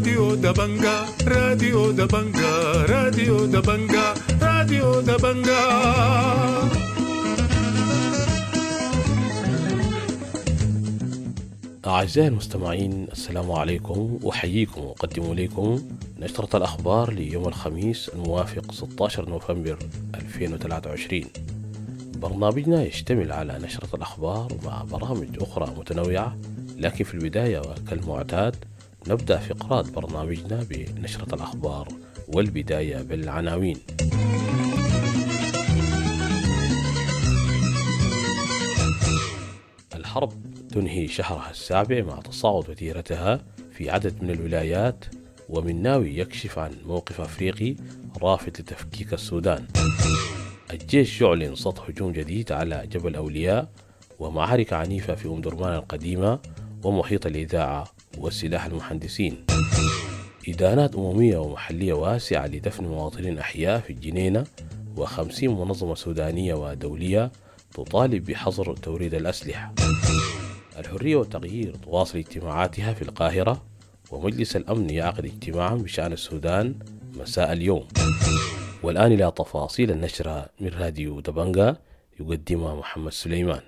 راديو دبنجا راديو دبنجا راديو دبنجا راديو دبنجا. أعزائي المستمعين، السلام عليكم، وحييكم وأقدم إليكم نشرة الأخبار ليوم الخميس الموافق 16 نوفمبر 2023. برنامجنا يشتمل على نشرة الأخبار مع برامج أخرى متنوعة، لكن في البداية وكالمعتاد نبدأ فقرات برنامجنا بنشرة الأخبار والبداية بالعناوين. الحرب تنهي شهرها السابع مع تصاعد وتيرتها في عدد من الولايات، ومناوي يكشف عن موقف أفريقي رافض لتفكيك السودان. الجيش يعلن صد هجوم جديد على جبل أولياء، ومعارك عنيفة في أم درمان القديمة ومحيط الإذاعة والسلاح المهندسين. إدانات أممية ومحلية واسعة لدفن مواطنين أحياء في الجنينة، و50 منظمة سودانية ودولية تطالب بحظر توريد الأسلحة. الحرية والتغيير تواصل اجتماعاتها في القاهرة، ومجلس الأمن يعقد اجتماعا بشأن السودان مساء اليوم. والآن إلى تفاصيل النشرة من راديو دبنجا، يقدمها محمد سليمان.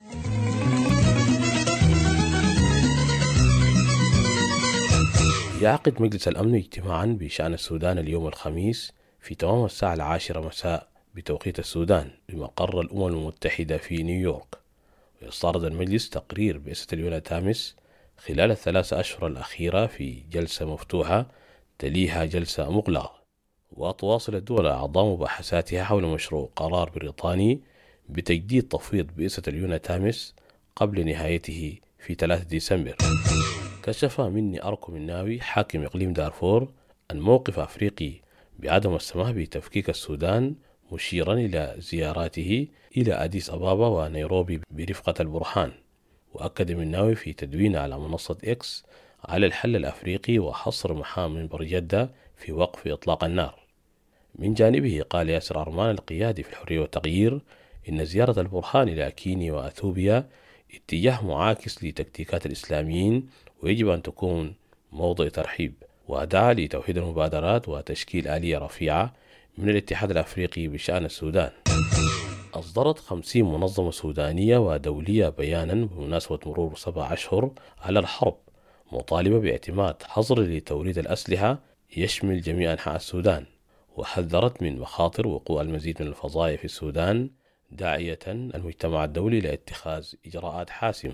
يعقد مجلس الأمن اجتماعا بشأن السودان اليوم الخميس في تمام الساعة 10 مساء بتوقيت السودان بمقر الأمم المتحدة في نيويورك. ويستعرض المجلس تقرير بئاسة اليونا تامس خلال ال3 أشهر الأخيرة في جلسة مفتوحة تليها جلسة مغلقة. وتواصل الدول الأعضاء مباحثاتها حول مشروع قرار بريطاني بتجديد تفويض بئاسة اليونا تامس قبل نهايته في 3 ديسمبر. كشف مني أركو مناوي حاكم إقليم دارفور أن موقف أفريقي بعدم السماح بتفكيك السودان، مشيرا إلى زياراته إلى أديس أبابا ونيروبي برفقة البرهان. وأكد مناوي في تدوين على منصة إكس على الحل الأفريقي وحصر محام منبر جدة في وقف إطلاق النار. من جانبه قال ياسر عرمان القيادي في الحرية والتغيير إن زيارة البرهان إلى كينيا وأثيوبيا اتجاه معاكس لتكتيكات الإسلاميين، ويجب أن تكون موضع ترحيب. ودعا لتوحيد المبادرات وتشكيل آلية رفيعة من الاتحاد الأفريقي بشأن السودان. أصدرت 50 منظمة سودانية ودولية بيانا بمناسبة مرور 7 أشهر على الحرب، مطالبة باعتماد حظر لتوريد الأسلحة يشمل جميع أنحاء السودان، وحذرت من مخاطر وقوع المزيد من الفظائع في السودان، داعية المجتمع الدولي لاتخاذ إجراءات حاسمة.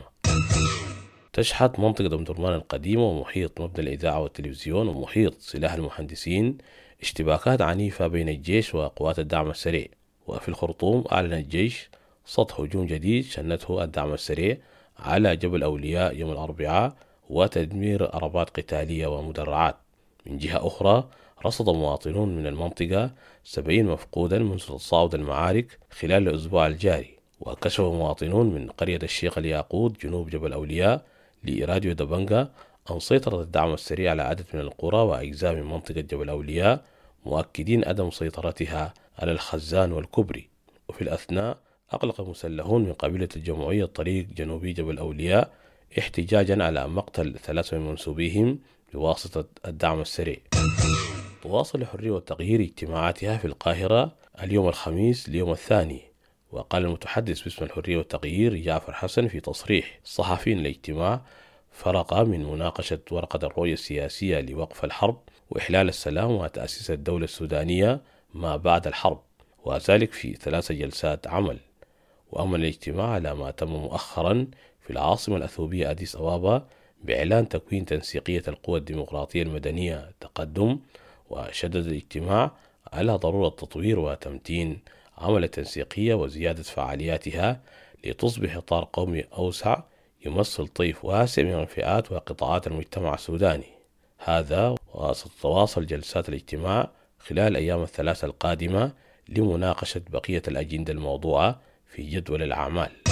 تشهد منطقة أم درمان القديمة ومحيط مبنى الإذاعة والتلفزيون ومحيط سلاح المهندسين اشتباكات عنيفة بين الجيش وقوات الدعم السريع. وفي الخرطوم أعلن الجيش صد هجوم جديد شنته الدعم السريع على جبل أولياء يوم الأربعاء، وتدمير عربات قتالية ومدرعات. من جهة أخرى رصد مواطنون من المنطقة 70 مفقودا منذ تصاعد المعارك خلال الأسبوع الجاري. وكشف مواطنون من قرية الشيخ الياقوت جنوب جبل أولياء لراديو دبنجا أن سيطرة الدعم السريع على عدد من القرى وأجزاء من منطقة جبل أولياء، مؤكدين عدم سيطرتها على الخزان والكبري. وفي الأثناء أغلق مسلحون من قبيلة الجمهورية الطريق جنوبي جبل أولياء احتجاجا على مقتل 3 من منسوبيهم بواسطة الدعم السريع. تواصل الحرية والتغيير اجتماعاتها في القاهرة اليوم الخميس اليوم الثاني. وقال المتحدث باسم الحرية والتغيير جعفر حسن في تصريح صحفي إن الاجتماع فرق من مناقشة ورقة الرؤية السياسية لوقف الحرب وإحلال السلام وتأسيس الدولة السودانية ما بعد الحرب، وذلك في 3 جلسات عمل. وأما الاجتماع على ما تم مؤخرا في العاصمة الأثيوبية أديس أبابا بإعلان تكوين تنسيقية القوى الديمقراطية المدنية تقدم. وشدد الاجتماع على ضرورة تطوير وتمتين عمل التنسيقية وزيادة فعالياتها لتصبح إطار قومي أوسع يمثل طيف واسع من الفئات وقطاعات المجتمع السوداني. هذا وستتواصل جلسات الاجتماع خلال الأيام ال3 القادمة لمناقشة بقية الأجندة الموضوعة في جدول الأعمال.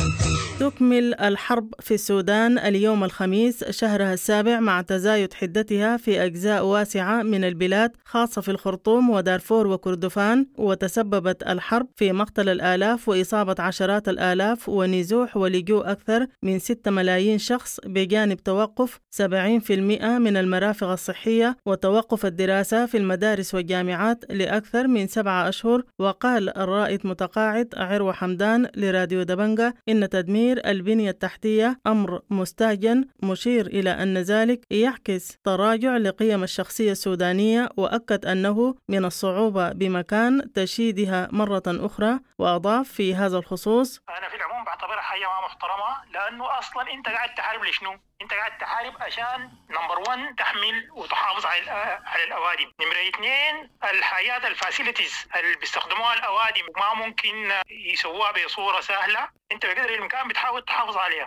تكمل الحرب في السودان اليوم الخميس شهرها السابع مع تزايد حدتها في أجزاء واسعة من البلاد خاصة في الخرطوم ودارفور وكردفان، وتسببت الحرب في مقتل الآلاف وإصابة عشرات الآلاف ونزوح ولجوء أكثر من 6 ملايين شخص، بجانب توقف 70% من المرافق الصحية وتوقف الدراسة في المدارس والجامعات لأكثر من 7 أشهر. وقال الرائد متقاعد عروة حمدان لراديو دبنجة إن تدمير البنية التحتية أمر مستهجن، مشير إلى أن ذلك يعكس تراجع لقيم الشخصية السودانية، وأكد أنه من الصعوبة بمكان تشييدها مرة أخرى. وأضاف في هذا الخصوص: أنا في العموم بعتبرها حاجة ما محترمة، لأنه أصلا أنت قاعد تحارب لشنو؟ أنت قاعد تحارب عشان نمبر 1 تحمل وتحافظ على الأوادم، نمرة 2 الحاجات الفاسيلتيز اللي بيستخدموها الأوادم ما ممكن يسووها بصورة سهلة، أنت بقدر الإمكان بتحاول تحافظ عليها.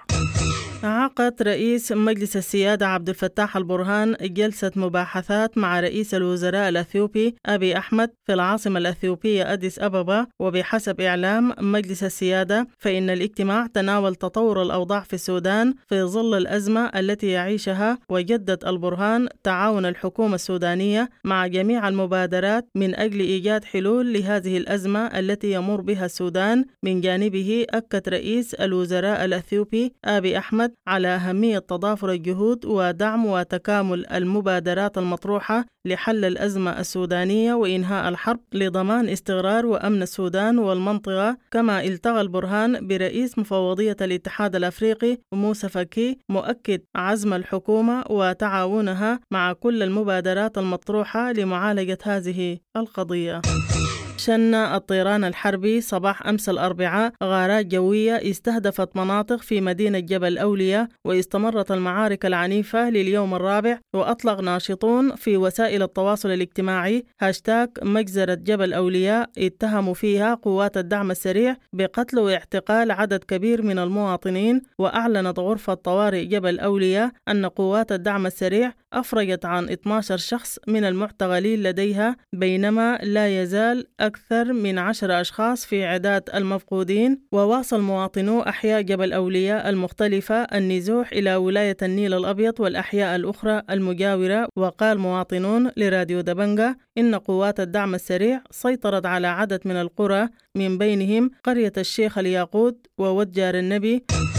عقد رئيس مجلس السيادة عبد الفتاح البرهان جلسة مباحثات مع رئيس الوزراء الأثيوبي أبي أحمد في العاصمة الأثيوبية أديس أبابا، وبحسب إعلام مجلس السيادة فإن الاجتماع تناول تطور الأوضاع في السودان في ظل الأزمة التي يعيشها، وجدد البرهان تعاون الحكومة السودانية مع جميع المبادرات من أجل إيجاد حلول لهذه الأزمة التي يمر بها السودان. من جانبه أكد رئيس الوزراء الأثيوبي أبي أحمد على أهمية تضافر الجهود ودعم وتكامل المبادرات المطروحة لحل الأزمة السودانية وإنهاء الحرب لضمان استقرار وأمن السودان والمنطقة. كما التقى البرهان برئيس مفوضية الاتحاد الأفريقي موسى فكي، مؤكد عزم الحكومة وتعاونها مع كل المبادرات المطروحة لمعالجة هذه القضية. شن الطيران الحربي صباح أمس الأربعاء غارات جوية استهدفت مناطق في مدينة جبل أولياء، واستمرت المعارك العنيفة لليوم الرابع. وأطلق ناشطون في وسائل التواصل الاجتماعي هاشتاج مجزرة جبل أولياء اتهموا فيها قوات الدعم السريع بقتل واعتقال عدد كبير من المواطنين. وأعلنت غرفة طوارئ جبل أولياء أن قوات الدعم السريع أفرجت عن 12 شخص من المعتقلين لديها، بينما لا يزال أكثر من 10 أشخاص في عداد المفقودين. وواصل مواطنو أحياء جبل أولياء المختلفة النزوح إلى ولاية النيل الأبيض والأحياء الأخرى المجاورة. وقال مواطنون لراديو دبنجة إن قوات الدعم السريع سيطرت على عدد من القرى، من بينهم قرية الشيخ الياقوت وودجار النبي.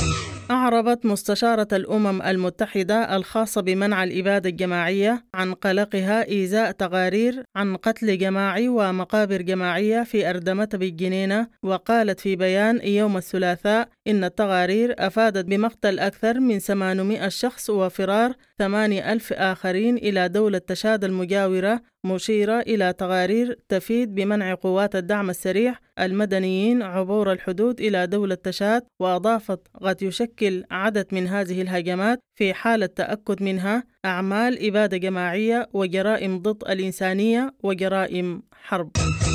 أعربت مستشارة الأمم المتحدة الخاصة بمنع الإبادة الجماعية عن قلقها إزاء تقارير عن قتل جماعي ومقابر جماعية في أردمة بالجنينة. وقالت في بيان يوم الثلاثاء إن التقارير أفادت بمقتل أكثر من 800 شخص وفرار 8,000 آخرين إلى دولة تشاد المجاورة، مشيرة إلى تقارير تفيد بمنع قوات الدعم السريع المدنيين عبور الحدود إلى دولة تشاد. وأضافت قد يشكل عدد من هذه الهجمات في حالة تأكد منها أعمال إبادة جماعية وجرائم ضد الإنسانية وجرائم حرب.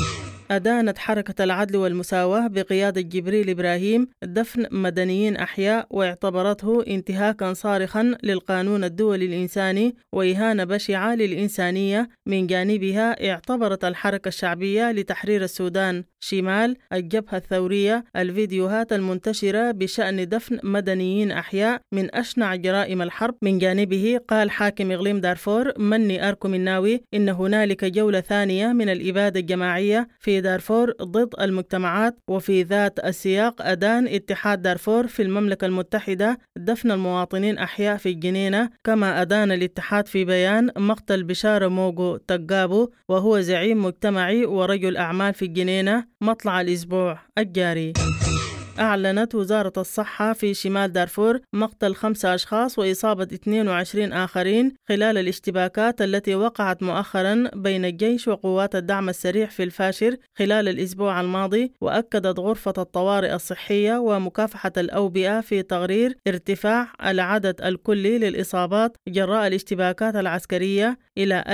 أدانت حركة العدل والمساواة بقيادة جبريل إبراهيم دفن مدنيين أحياء، واعتبرته انتهاكا صارخا للقانون الدولي الإنساني وإهانة بشعة للإنسانية. من جانبها اعتبرت الحركة الشعبية لتحرير السودان شمال الجبهة الثورية الفيديوهات المنتشرة بشأن دفن مدنيين أحياء من أشنع جرائم الحرب. من جانبه قال حاكم إقليم دارفور مني أركو مناوي إن هنالك جولة ثانية من الإبادة الجماعية في دارفور ضد المجتمعات. وفي ذات السياق أدان اتحاد دارفور في المملكة المتحدة دفن المواطنين أحياء في الجنينة. كما أدان الاتحاد في بيان مقتل بشارة موغو تقابو، وهو زعيم مجتمعي ورجل أعمال في الجنينة، مطلع الأسبوع الجاري. أعلنت وزارة الصحة في شمال دارفور مقتل 5 أشخاص وإصابة 22 آخرين خلال الاشتباكات التي وقعت مؤخرا بين الجيش وقوات الدعم السريع في الفاشر خلال الأسبوع الماضي. وأكدت غرفة الطوارئ الصحية ومكافحة الأوبئة في تقرير ارتفاع العدد الكلي للإصابات جراء الاشتباكات العسكرية إلى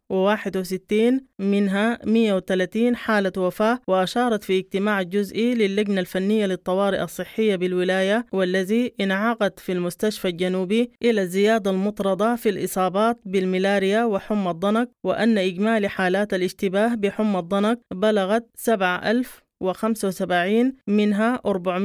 1061، منها 130 حالة وفاة. وأشارت في اجتماع جزئي للجنة الفنية للطوارئ الصحية بالولاية والذي انعقد في المستشفى الجنوبي إلى الزيادة المطردة في الإصابات بالملاريا وحمى الضنك، وأن إجمالي حالات الاشتباه بحمى الضنك بلغت 7,000 و75 منها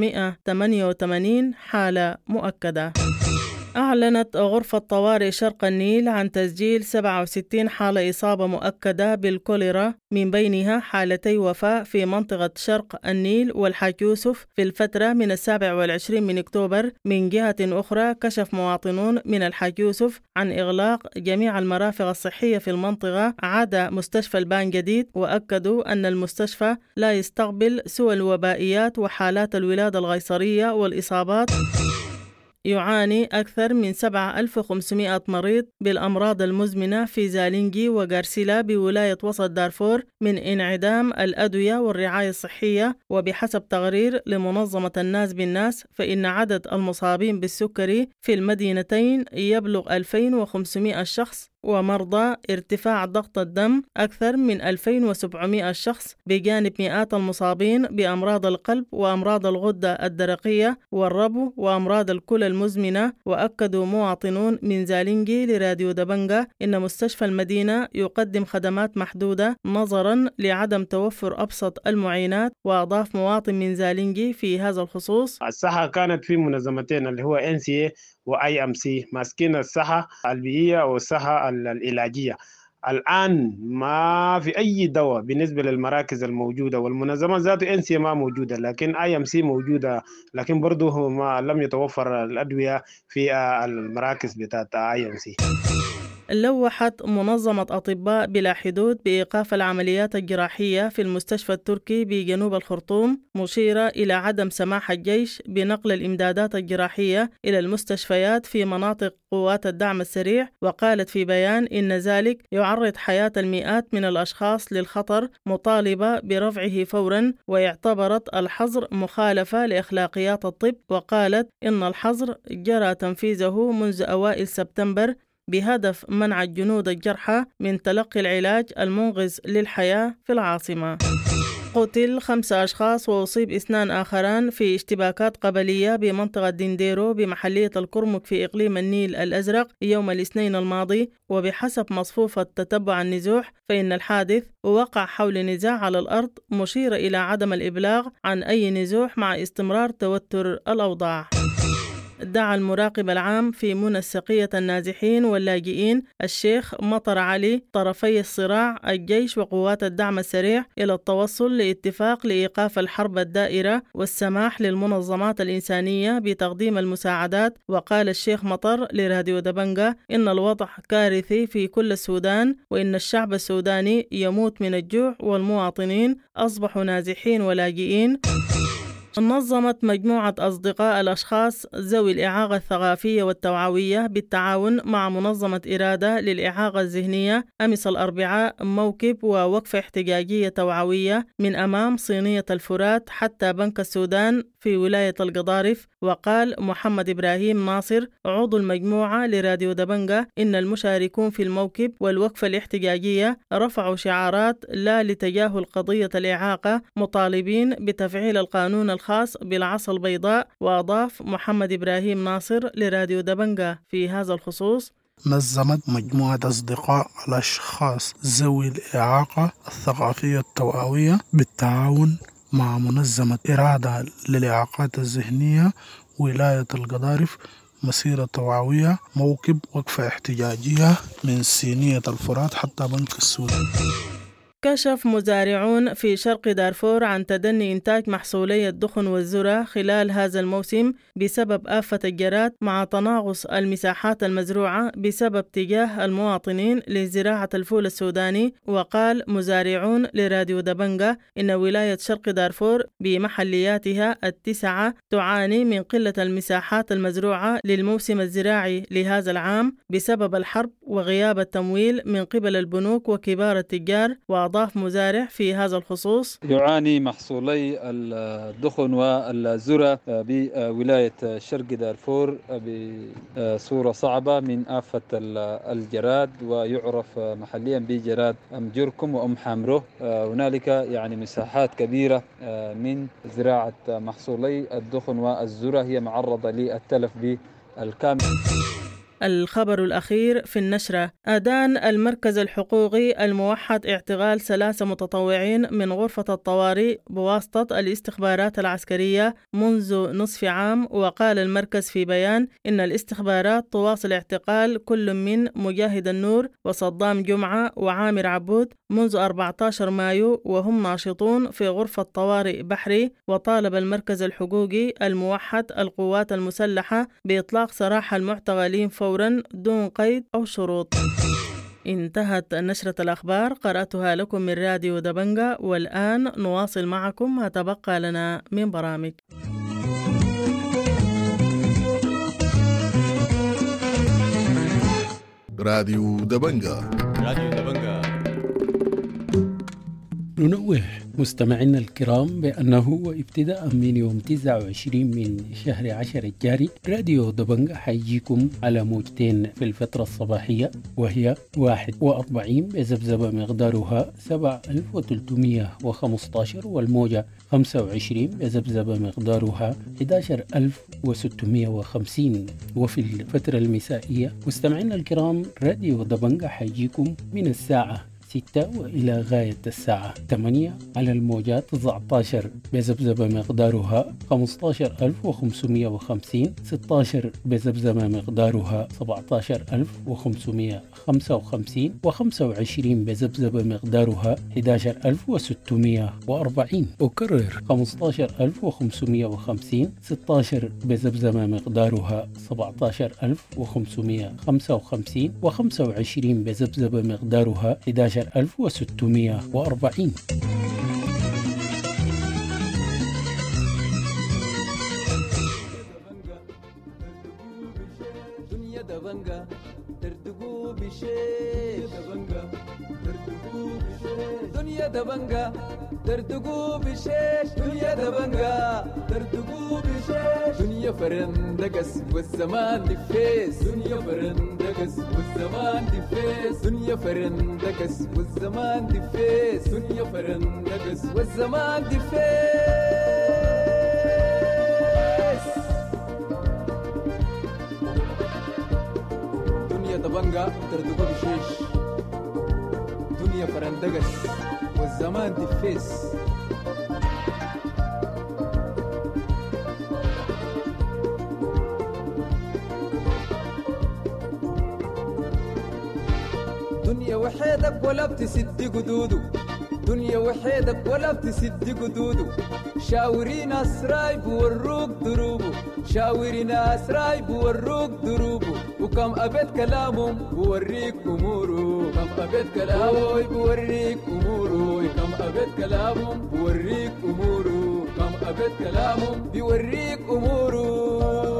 488 حالة مؤكدة. أعلنت غرفة طوارئ شرق النيل عن تسجيل 67 حالة إصابة مؤكدة بالكوليرا، من بينها حالتي وفاة في منطقة شرق النيل والحاج يوسف في الفترة من 27 من أكتوبر. من جهة أخرى، كشف مواطنون من الحاج يوسف عن إغلاق جميع المرافق الصحية في المنطقة عدا مستشفى البان جديد، وأكدوا أن المستشفى لا يستقبل سوى الوبائيات وحالات الولادة الغيصرية والإصابات. يعاني أكثر من 7500 مريض بالأمراض المزمنة في زالينجي وغارسيلا بولاية وسط دارفور من انعدام الأدوية والرعاية الصحية. وبحسب تقرير لمنظمة الناس بالناس، فإن عدد المصابين بالسكري في المدينتين يبلغ 2500 شخص، ومرضى ارتفاع ضغط الدم أكثر من 2700 شخص، بجانب مئات المصابين بأمراض القلب وأمراض الغدة الدرقية والربو وأمراض الكلى المزمنة. وأكدوا مواطنون من زالينجي لراديو دبنجة إن مستشفى المدينة يقدم خدمات محدودة نظرا لعدم توفر أبسط المعينات. وأضاف مواطن من زالينجي في هذا الخصوص: الصحة كانت في منظمتين اللي هو NCA وIMC ماسكين الصحة البيئية والصحة العلاجية. الآن ما في أي دواء بالنسبة للمراكز الموجودة، والمنظمات ذاته NCA ما موجودة، لكن IMC موجودة، لكن برضه ما لم يتوفر الأدوية في المراكز بتاعت IMC. لوحت منظمة أطباء بلا حدود بإيقاف العمليات الجراحية في المستشفى التركي بجنوب الخرطوم، مشيرة إلى عدم سماح الجيش بنقل الإمدادات الجراحية إلى المستشفيات في مناطق قوات الدعم السريع. وقالت في بيان إن ذلك يعرض حياة المئات من الأشخاص للخطر، مطالبة برفعه فورا. واعتبرت الحظر مخالفة لأخلاقيات الطب، وقالت إن الحظر جرى تنفيذه منذ أوائل سبتمبر بهدف منع الجنود الجرحى من تلقي العلاج المنقذ للحياة في العاصمة. قتل 5 أشخاص وأصيب 2 آخران في اشتباكات قبلية بمنطقة دينديرو بمحلية الكرمك في إقليم النيل الأزرق يوم الاثنين الماضي. وبحسب مصفوفة تتبع النزوح، فإن الحادث وقع حول نزاع على الأرض، مشير إلى عدم الإبلاغ عن أي نزوح مع استمرار توتر الأوضاع. دعا المراقب العام في منسقية النازحين واللاجئين الشيخ مطر علي طرفي الصراع الجيش وقوات الدعم السريع إلى التوصل لاتفاق لإيقاف الحرب الدائرة والسماح للمنظمات الإنسانية بتقديم المساعدات. وقال الشيخ مطر لراديو دبنجة إن الوضع كارثي في كل السودان، وإن الشعب السوداني يموت من الجوع، والمواطنين أصبحوا نازحين ولاجئين. نظمت مجموعة أصدقاء الأشخاص ذوي الإعاقة الثقافية والتوعوية بالتعاون مع منظمة إرادة للإعاقة الذهنية أمس الأربعاء موكب ووقفة احتجاجية توعوية من أمام صينية الفرات حتى بنك السودان في ولاية القضارف. وقال محمد إبراهيم ناصر عضو المجموعة لراديو دبنجة إن المشاركون في الموكب والوقفة الاحتجاجية رفعوا شعارات لا لتجاهل قضية الإعاقة، مطالبين بتفعيل القانون الخاص بالعصا البيضاء. وأضاف محمد إبراهيم ناصر لراديو دبنجة في هذا الخصوص: نظمت مجموعة أصدقاء الأشخاص ذوي الإعاقة الثقافية التوعوية بالتعاون مع منظمة إرادة للإعاقات الذهنية ولاية القضارف مسيرة توعوية موكب وقفة احتجاجية من صينية الفرات حتى بنك السودان. كشف مزارعون في شرق دارفور عن تدني إنتاج محصولي الدخن والذرة خلال هذا الموسم بسبب آفة الجراد، مع تناقص المساحات المزروعة بسبب اتجاه المواطنين لزراعة الفول السوداني. وقال مزارعون لراديو دبنجة إن ولاية شرق دارفور بمحلياتها 9 تعاني من قلة المساحات المزروعة للموسم الزراعي لهذا العام بسبب الحرب وغياب التمويل من قبل البنوك وكبار التجار. وأضاف مزارع في هذا الخصوص: يعاني محصولي الدخن والذرة بولاية شرق دارفور بصورة صعبة من آفة الجراد، ويعرف محليا بجراد أم جركم وأم حامرو. هنالك يعني مساحات كبيرة من زراعة محصولي الدخن والذرة هي معرضة للتلف بالكامل. الخبر الأخير في النشرة: أدان المركز الحقوقي الموحد اعتقال 3 متطوعين من غرفة الطوارئ بواسطة الاستخبارات العسكرية منذ نصف عام. وقال المركز في بيان إن الاستخبارات تواصل اعتقال كل من مجاهد النور وصدام جمعة وعامر عبود منذ 14 مايو وهم ناشطون في غرفة طوارئ بحري. وطالب المركز الحقوقي الموحد القوات المسلحة بإطلاق سراح المعتقلين فورا دون قيد أو شروط. انتهت نشرة الأخبار، قرأتها لكم من راديو دبنجة، والآن نواصل معكم ما تبقى لنا من برامج. راديو دبنجة. راديو دبنجة. ننوه مستمعينا الكرام بأنه ابتداء من يوم 29 من شهر 10 الجاري راديو دبنجة حيجيكم على موجتين في الفترة الصباحية، وهي 41 بذبذبة مقدارها 7315، والموجة 25 بذبذبة مقدارها 11650. وفي الفترة المسائية مستمعينا الكرام راديو دبنجة حيجيكم من الساعة 6 وإلى غاية الساعة 8 على الموجات 19 بذبذبة مقدارها 15550، 16 بذبذبة مقدارها 17555، و25 بذبذبة مقدارها 11640. أكرر 15550، 16 بذبذبة مقدارها 17555، و25 بذبذبة مقدارها 11640. دنيا دبنجا ترتقو بشيش، دنيا دبنجا ترتقو بشيش، دنيا فرندقس والزمان دفيس، دنيا فرندقس والزمان دفيس، دنيا فرندقس والزمان دفيس، دنيا فرندقس والزمان دفيس. دنيا دبنجا ترتقو بشيش، دنيا فرندقس والزمان دفيس. دنيا وحيدك ولا بتسد قدودو، دنيا وحيدك ولا بتسد قدودو، شاوري ناس رايب وروك دروبو، شاوري ناس رايب وروك دروبو، وكم أبد كلامهم بوريك أمورو، كم أبد كلامهم بوريك أمورو، كم أبد كلامهم بوريك أمورو، كم أبد كلامهم بوريك أمورو.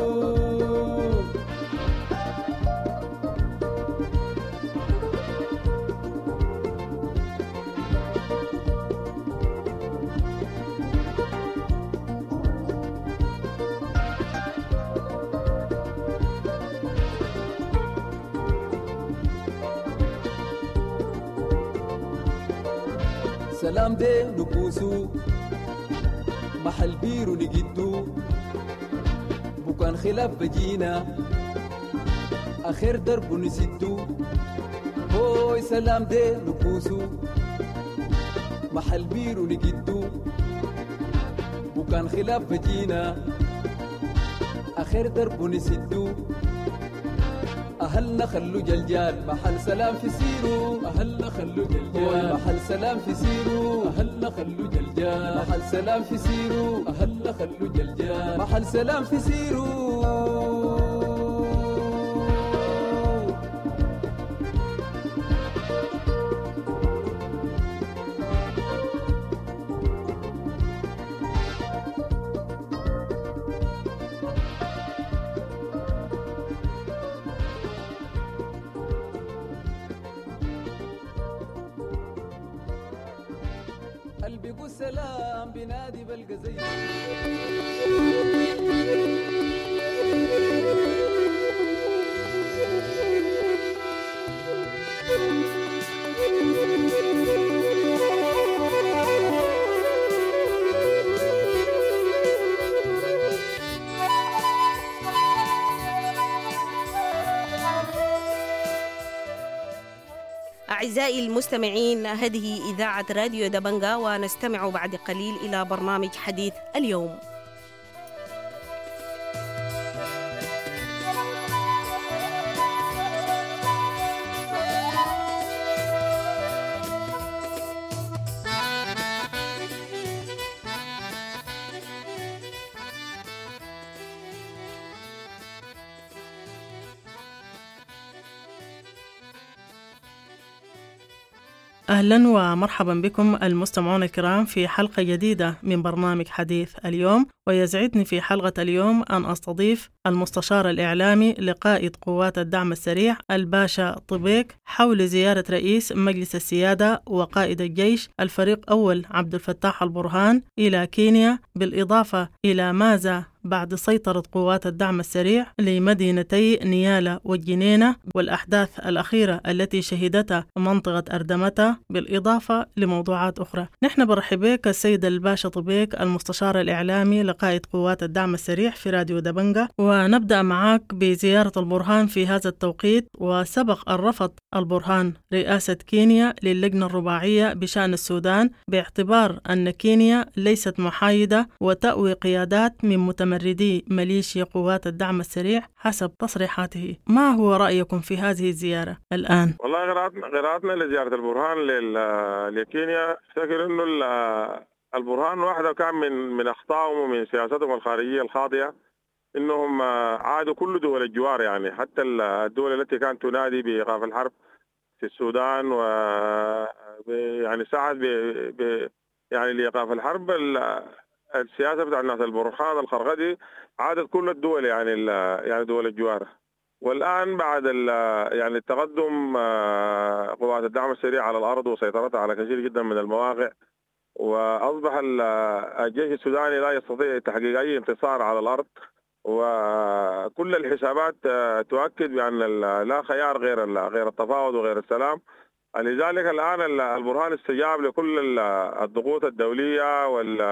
سلام دي نبوسو محل بيرو نجدو، بكان خلاف بجينا آخر درب نسدو. هوي سلام دي نبوسو محل بيرو نجدو، بكان خلاف بجينا آخر درب نسدو. أهلنا خلو جلجال محل سلام في سيرو، أهلنا خلو جلجال محل سلام في سيرو، أهلنا خلو جلجال محل سلام في سيرو، أهلنا خلو جلجال محل سلام في سيرو. قلبي قول سلام بنادي بلقى زي أعزائي المستمعين، هذه إذاعة راديو دبنجا، ونستمع بعد قليل إلى برنامج حديث اليوم. أهلا ومرحبا بكم المستمعون الكرام في حلقة جديدة من برنامج حديث اليوم. ويسعدني في حلقة اليوم أن أستضيف المستشار الإعلامي لقائد قوات الدعم السريع الباشا طبيك حول زيارة رئيس مجلس السيادة وقائد الجيش الفريق أول عبد الفتاح البرهان إلى كينيا، بالإضافة إلى ماذا بعد سيطرة قوات الدعم السريع لمدينتي نيالا والجنينة والأحداث الأخيرة التي شهدتها منطقة أردمتا، بالإضافة لموضوعات أخرى. نحن برحب بك السيد الباشا طبيك المستشار الإعلامي لقائد قوات الدعم السريع في راديو دبنجا، ونبدأ معك بزيارة البرهان في هذا التوقيت. وسبق أن رفض البرهان رئاسة كينيا للجنة الرباعية بشأن السودان باعتبار أن كينيا ليست محايدة وتأوي قيادات من متمردي ميليشيا قوات الدعم السريع حسب تصريحاته. ما هو رأيكم في هذه الزيارة الآن؟ والله قراءتنا لزيارة البرهان لكينيا افتكر انه البرهان واحدة كان من اخطائهم ومن سياستهم الخارجية الخاطئة انهم عادوا كل دول الجوار، يعني حتى الدول التي كانت تنادي بإيقاف الحرب في السودان و يعني ساعد يعني لإيقاف الحرب. السياسة بتاع الناس البرهان الخرغدي عادت كل الدول، يعني دول الجوار. والآن بعد يعني التقدم قوات الدعم السريع على الأرض وسيطرتها على كثير جدا من المواقع، وأصبح الجيش السوداني لا يستطيع تحقيق أي انتصار على الأرض، وكل الحسابات تؤكد بأن لا خيار غير التفاوض وغير السلام. لذلك الآن البرهان استجاب لكل الضغوط الدولية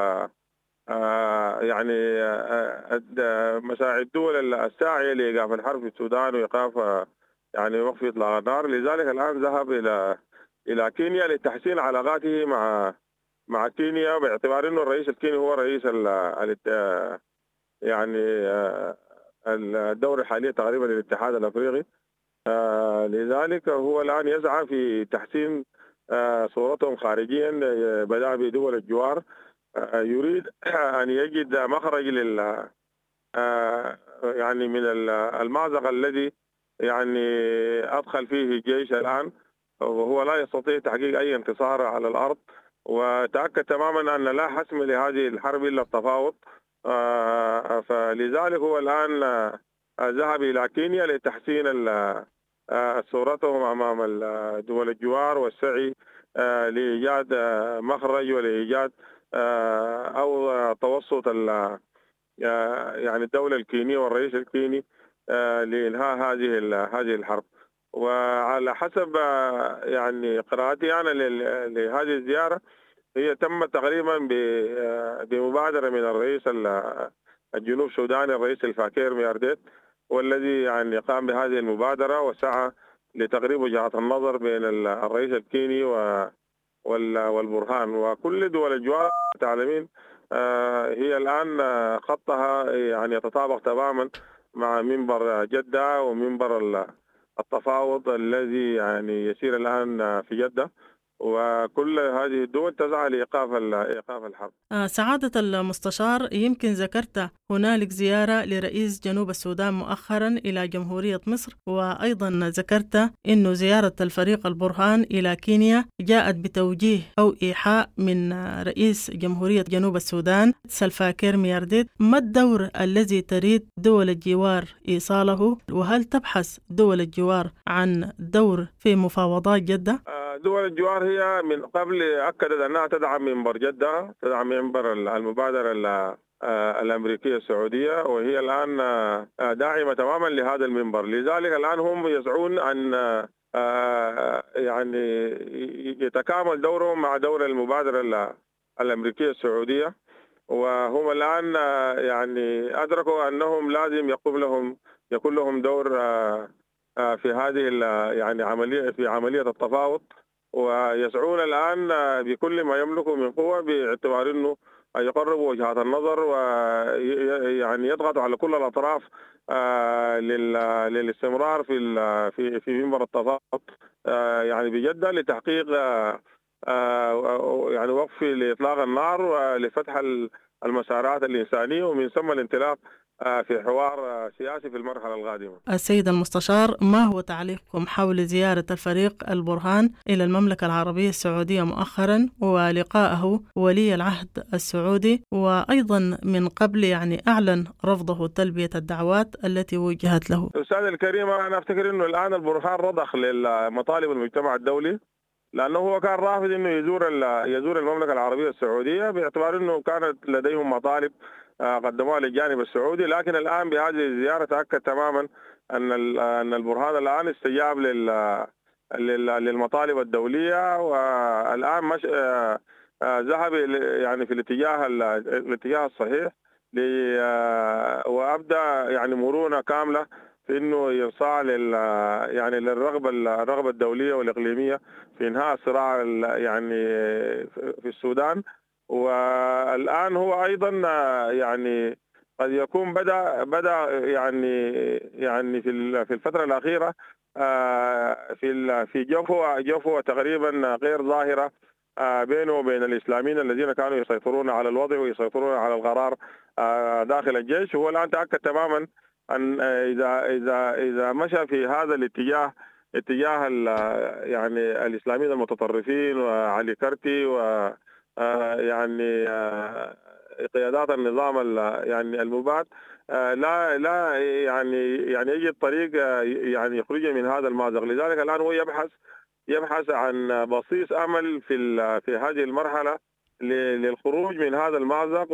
يعني مساعي الدول الساعية لإيقاف الحرب في السودان وإيقاف يعني وقف إطلاق النار. لذلك الآن ذهب إلى كينيا لتحسين علاقاته مع كينيا، باعتبار إنه الرئيس الكيني هو رئيس يعني الدورة الحالية تقريبا للاتحاد الأفريقي. لذلك هو الآن يسعى في تحسين صورتهم خارجيا، بدأ بدول الجوار. يريد أن يجد مخرج يعني من المأزق الذي يعني أدخل فيه الجيش الآن، وهو لا يستطيع تحقيق أي انتصار على الأرض. وتأكد تماما أن لا حسم لهذه الحرب إلا التفاوض. فلذلك هو الآن ذهب إلى كينيا لتحسين صورتهم أمام دول الجوار والسعي لإيجاد مخرج ولإيجاد أو توسط يعني الدولة الكينية والرئيس الكيني لإنهاء هذه الحرب. وعلى حسب يعني قراءتي أنا لهذه الزيارة، هي تمت تقريبا بمبادرة من الرئيس الجنوب السوداني الرئيس الفاكير ميارديت، والذي يعني قام بهذه المبادرة وسعى لتقريب وجهات النظر بين الرئيس الكيني والبرهان. وكل دول الجوار تعلمين هي الآن خطها يعني يتطابق تماما مع منبر جدة ومنبر التفاوض الذي يعني يسير الآن في جدة، وكل هذه الدول تسعى لإيقاف الحرب. سعادة المستشار، يمكن ذكرت هنالك زيارة لرئيس جنوب السودان مؤخرا إلى جمهورية مصر، وأيضا ذكرت أن زيارة الفريق البرهان إلى كينيا جاءت بتوجيه أو إيحاء من رئيس جمهورية جنوب السودان سلفا كير ميارديت. ما الدور الذي تريد دول الجوار إيصاله، وهل تبحث دول الجوار عن دور في مفاوضات جدة؟ دول الجوار هي من قبل أكدت أنها تدعم منبر جدة، تدعم منبر المبادرة الأمريكية السعودية، وهي الآن داعمة تماما لهذا المنبر. لذلك الآن هم يسعون أن يعني يتكامل دورهم مع دور المبادرة الأمريكية السعودية. وهم الآن يعني أدركوا أنهم لازم يكون لهم دور في هذه يعني عملية التفاوض ويسعون الآن بكل ما يملكه من قوة باعتبار أنه يقربوا وجهات النظر ويعني يضغطوا على كل الأطراف للاستمرار في منبر التفاوض يعني بجدة لتحقيق يعني وقف لإطلاق النار ولفتح المسارات الإنسانية ومن ثم الانطلاق في حوار سياسي في المرحلة القادمة. السيد المستشار، ما هو تعليقكم حول زيارة الفريق البرهان إلى المملكة العربية السعودية مؤخرا ولقائه ولي العهد السعودي، وأيضا من قبل يعني أعلن رفضه تلبية الدعوات التي وجهت له؟ أستاذ الكريم، أنا أفتكر أنه الآن البرهان رضخ للمطالب المجتمع الدولي، لأنه هو كان رافض أنه يزور المملكة العربية السعودية باعتبار أنه كانت لديهم مطالب قدموها للجانب السعودي، لكن الآن بهذه الزيارة تأكد تماما أن البرهان الآن استجاب للمطالب الدولية، والآن ذهب يعني في الاتجاه الصحيح وأبدأ يعني مرونة كاملة في انه ينصاع يعني الرغبه الدوليه والاقليميه في انهاء الصراع يعني في السودان. والان هو ايضا يعني قد يكون بدا يعني في الفتره الاخيره في جوفه تقريبا غير ظاهره بينه وبين الاسلاميين الذين كانوا يسيطرون على الوضع ويسيطرون على القرار داخل الجيش. هو الان تاكد تماما أن إذا مشى في هذا الاتجاه، اتجاه يعني الإسلاميين المتطرفين وعلي كرتي و يعني قيادات النظام يعني المباد، لا يعني يجد طريق يعني يخرج من هذا المأزق. لذلك الآن هو يبحث عن بصيص أمل في هذه المرحلة للخروج من هذا المأزق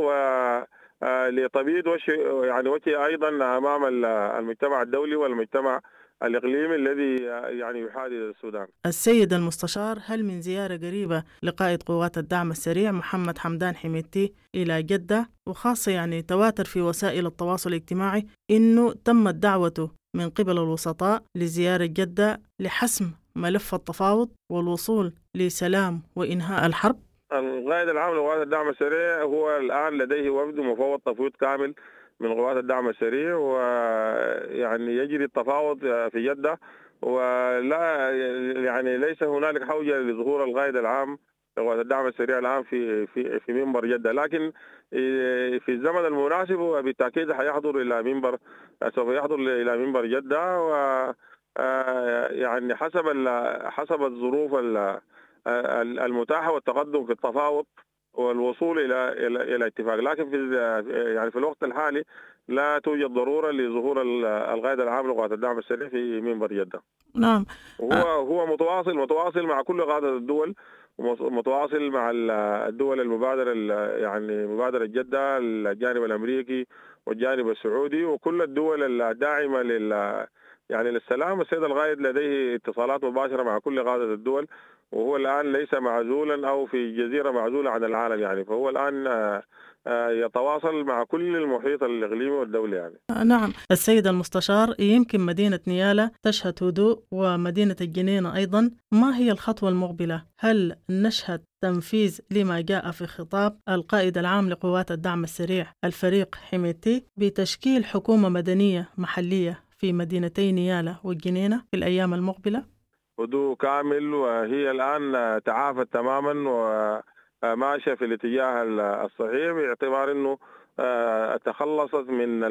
لتبييض وجه ايضا امام المجتمع الدولي والمجتمع الاقليمي الذي يعني يحادث السودان. السيد المستشار، هل من زياره قريبه لقائد قوات الدعم السريع محمد حمدان حميدتي الى جده، وخاصه يعني تواتر في وسائل التواصل الاجتماعي انه تمت دعوته من قبل الوسطاء لزياره جده لحسم ملف التفاوض والوصول لسلام وانهاء الحرب؟ القائد العام لقوات الدعم السريع هو الآن لديه وفد مفوض تفويض كامل من قوات الدعم السريع، ويعني يجري التفاوض في جدة، ولا يعني ليس هنالك حوجة لظهور القائد العام لقوات الدعم السريع الآن في منبر جدة، لكن في الزمن المناسب بالتأكيد سوف يحضر إلى منبر جدة، و يعني حسب الظروف المتاحة والتقدم في التفاوض والوصول إلى اتفاق. لكن في الوقت الحالي لا توجد ضرورة لظهور القائد العام لقوات الدعم السريع في منبر جدة. نعم. هو متواصل مع كل قادة الدول، ومتواصل مع الدول المبادرة يعني مبادرة جدة، الجانب الأمريكي والجانب السعودي وكل الدول الداعمة يعني للسلام. السيد القائد لديه اتصالات مباشرة مع كل قادة الدول، وهو الآن ليس معزولا أو في جزيرة معزولة عن العالم يعني، فهو الآن يتواصل مع كل المحيط الإقليمي والدولي يعني. نعم. السيد المستشار، يمكن مدينة نيالا تشهد هدوء ومدينة الجنينة أيضا، ما هي الخطوة المقبلة؟ هل نشهد تنفيذ لما جاء في خطاب القائد العام لقوات الدعم السريع الفريق حميدتي بتشكيل حكومة مدنية محلية في مدينتي نيالا والجنينة في الأيام المقبلة؟ هدوء كامل، وهي الآن تعافت تماما وماشية في الاتجاه الصحيح باعتبار أنه تخلصت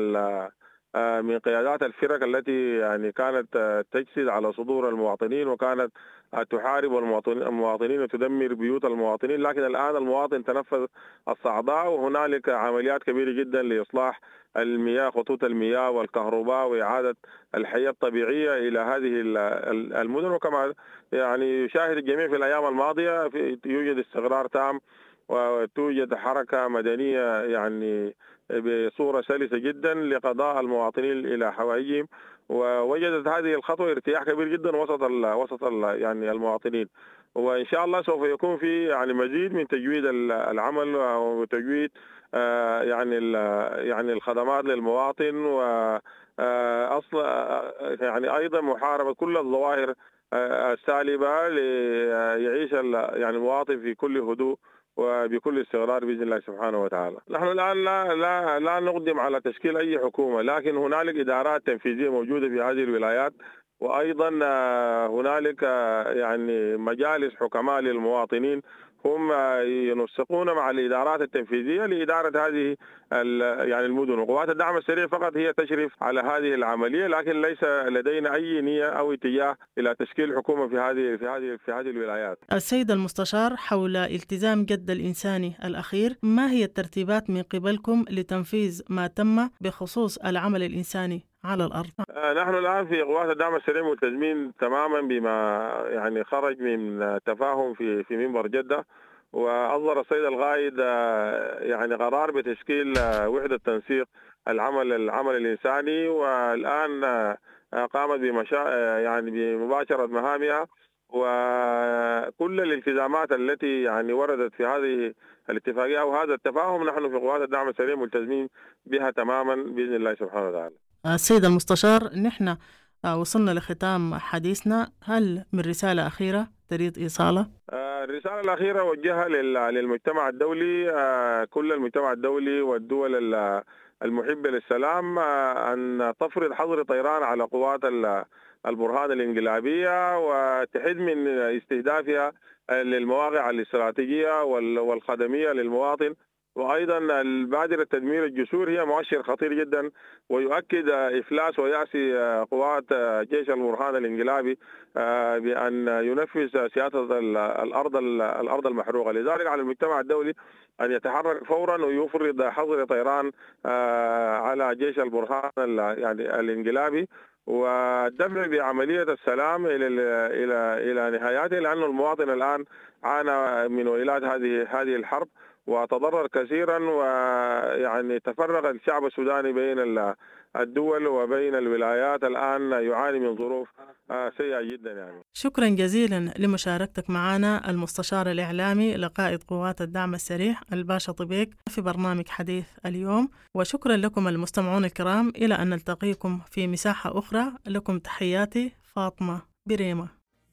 من قيادات الفرق التي يعني كانت تجسد على صدور المواطنين وكانت تحارب المواطنين وتدمر بيوت المواطنين. لكن الآن المواطن تنفذ الصعداء، وهنالك عمليات كبيرة جدا لإصلاح المياه، خطوط المياه والكهرباء، وإعادة الحياة الطبيعية إلى هذه المدن. وكما يعني يشاهد الجميع في الأيام الماضية يوجد استقرار تام وتوجد حركة مدنية يعني بصورة سلسة جدا لقضاء المواطنين إلى حوائجهم، ووجدت هذه الخطوة ارتياح كبير جدا وسط يعني المواطنين. وإن شاء الله سوف يكون في يعني مزيد من تجويد العمل وتجويد يعني الخدمات للمواطن، وأصبح أصل يعني أيضا محاربة كل الظواهر السالبة ليعيش يعني المواطن في كل هدوء وبكل استقرار بإذن الله سبحانه وتعالى. نحن الآن لا نقدم على تشكيل أي حكومة، لكن هنالك إدارات تنفيذية موجودة في هذه الولايات، وأيضا هنالك يعني مجالس حكماء للمواطنين هم ينسقون مع الإدارات التنفيذية لإدارة هذه يعني المدن. وقوات الدعم السريع فقط هي تشرف على هذه العملية، لكن ليس لدينا أي نية أو اتجاه إلى تشكيل حكومة في هذه الولايات. السيد المستشار، حول التزام جد الإنساني الأخير، ما هي الترتيبات من قبلكم لتنفيذ ما تم بخصوص العمل الإنساني على الأرض؟ نحن الآن في قوات الدعم السريع ملتزمين تماما بما يعني خرج من تفاهم في منبر جدة، وأصدر السيد القائد يعني قرار بتشكيل وحدة تنسيق العمل الإنساني، والآن قامت يعني بمباشرة مهامها، وكل الالتزامات التي يعني وردت في هذه الاتفاقية أو هذا التفاهم نحن في قوات الدعم السريع ملتزمين بها تماما بإذن الله سبحانه وتعالى. السيد المستشار، نحن وصلنا لختام حديثنا، هل من رسالة أخيرة تريد إيصالها؟ الرسالة الأخيرة وجهها للمجتمع الدولي، كل المجتمع الدولي والدول المحبة للسلام، أن تفرض حظر طيران على قوات البرهان الانقلابية وتحد من استهدافها للمواقع الاستراتيجية والخدمية للمواطن. وأيضا البادرة تدمير الجسور هي مؤشر خطير جدا، ويؤكد إفلاس ويأسي قوات جيش البرهان الانقلابي بأن ينفذ سياسة الأرض المحروقة. لذلك على المجتمع الدولي أن يتحرك فورا ويفرض حظر طيران على جيش البرهان يعني الانقلابي، والدفع بعملية السلام إلى نهايته، لأن المواطن الآن عانى من ويلات هذه الحرب وتضرر كثيرا، ويعني تفرق الشعب السوداني بين الدول وبين الولايات، الآن يعاني من ظروف سيئة جدا يعني. شكرا جزيلا لمشاركتك معنا المستشار الإعلامي لقائد قوات الدعم السريع الباشا طبيك في برنامج حديث اليوم، وشكرا لكم المستمعون الكرام، إلى أن نلتقيكم في مساحة أخرى. لكم تحياتي فاطمة بريمة.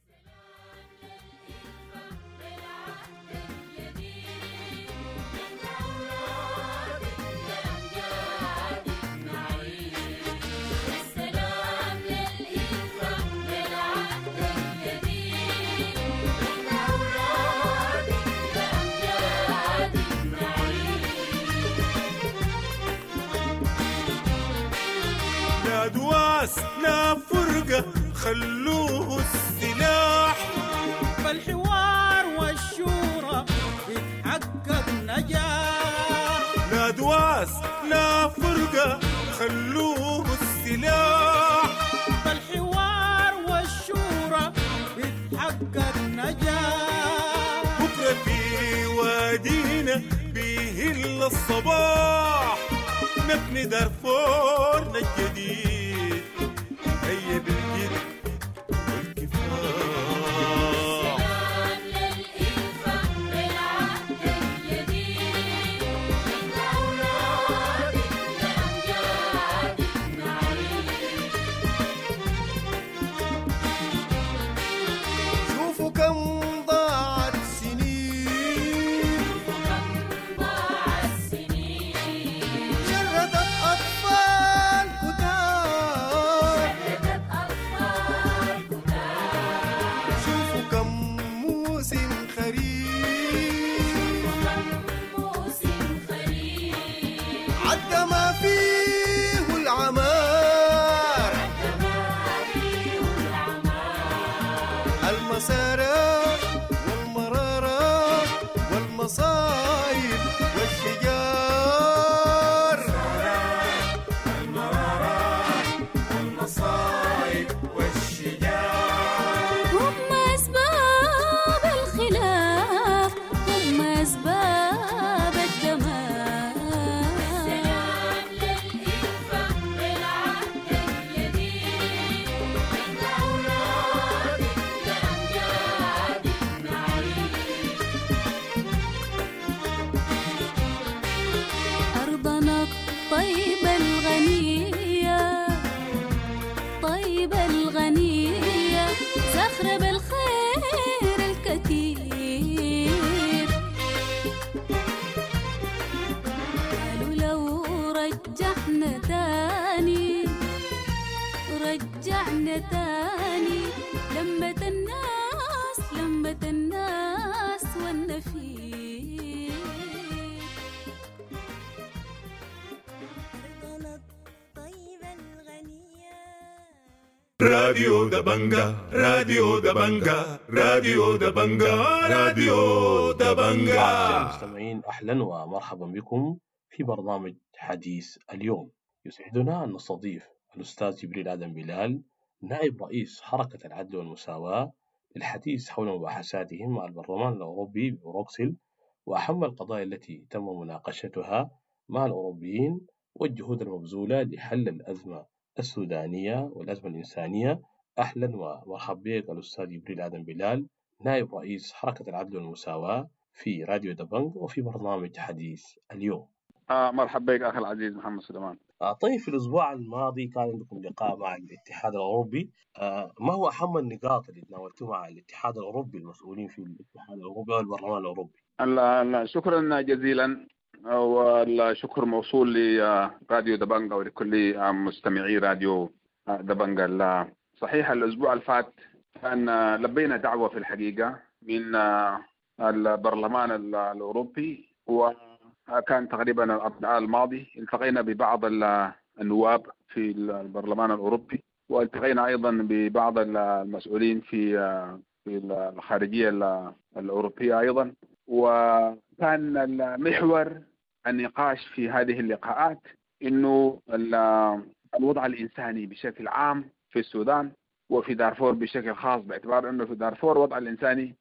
لا دواس لا فرقة خلوه السلاح، فالحوار والشورى يتحقق نجاح. لا دواس لا فرقة خلوه السلاح، فالحوار والشورى يتحقق نجاح. بكرة في وادينا بيهل الصباح، نبني دارفورنا الجديد، هيا بالجد والكفاح. سلام للإنفاق بالعهد الجديد، من أولادك لأمجادك نعيش. شوفوا كم ضاعت سنين، ضاعت سنين، جردت أطفال كتار رجعنا تاني لمة الناس والنفير. راديو دبنجا راديو دبنجا راديو دبنجا راديو دبنجا. أعزائي المستمعين، أهلا ومرحبا بكم في برنامج حديث اليوم. يسعدنا أن نستضيف الأستاذ جبريل آدم بلال، نائب رئيس حركة العدل والمساواة، للحديث حول مباحثاتهم مع البرلمان الأوروبي ببروكسل وأهم القضايا التي تم مناقشتها مع الأوروبيين والجهود المبذولة لحل الأزمة السودانية والأزمة الإنسانية. أهلا ومرحبا بك الأستاذ جبريل آدم بلال، نائب رئيس حركة العدل والمساواة في راديو دبنج وفي برنامج حديث اليوم. مرحبا بك أخي العزيز محمد سليمان. طيب، في الأسبوع الماضي كان عندكم لقاء مع الاتحاد الأوروبي، ما هو أهم النقاط اللي تناولتوا مع الاتحاد الأوروبي، المسؤولين في الاتحاد الأوروبي والبرلمان الأوروبي؟ شكرا جزيلا، والشكر موصول لراديو دبنجا ولكل مستمعي راديو دبنجا. صحيح الأسبوع الفات كان لبينا دعوة في الحقيقة من البرلمان الأوروبي، وكان تقريبا الأربعاء الماضي التقينا ببعض النواب في البرلمان الأوروبي، والتقينا أيضا ببعض المسؤولين في الخارجية الأوروبية أيضا. وكان المحور النقاش في هذه اللقاءات إنه الوضع الإنساني بشكل عام في السودان وفي دارفور بشكل خاص، باعتبار أنه في دارفور الوضع الإنساني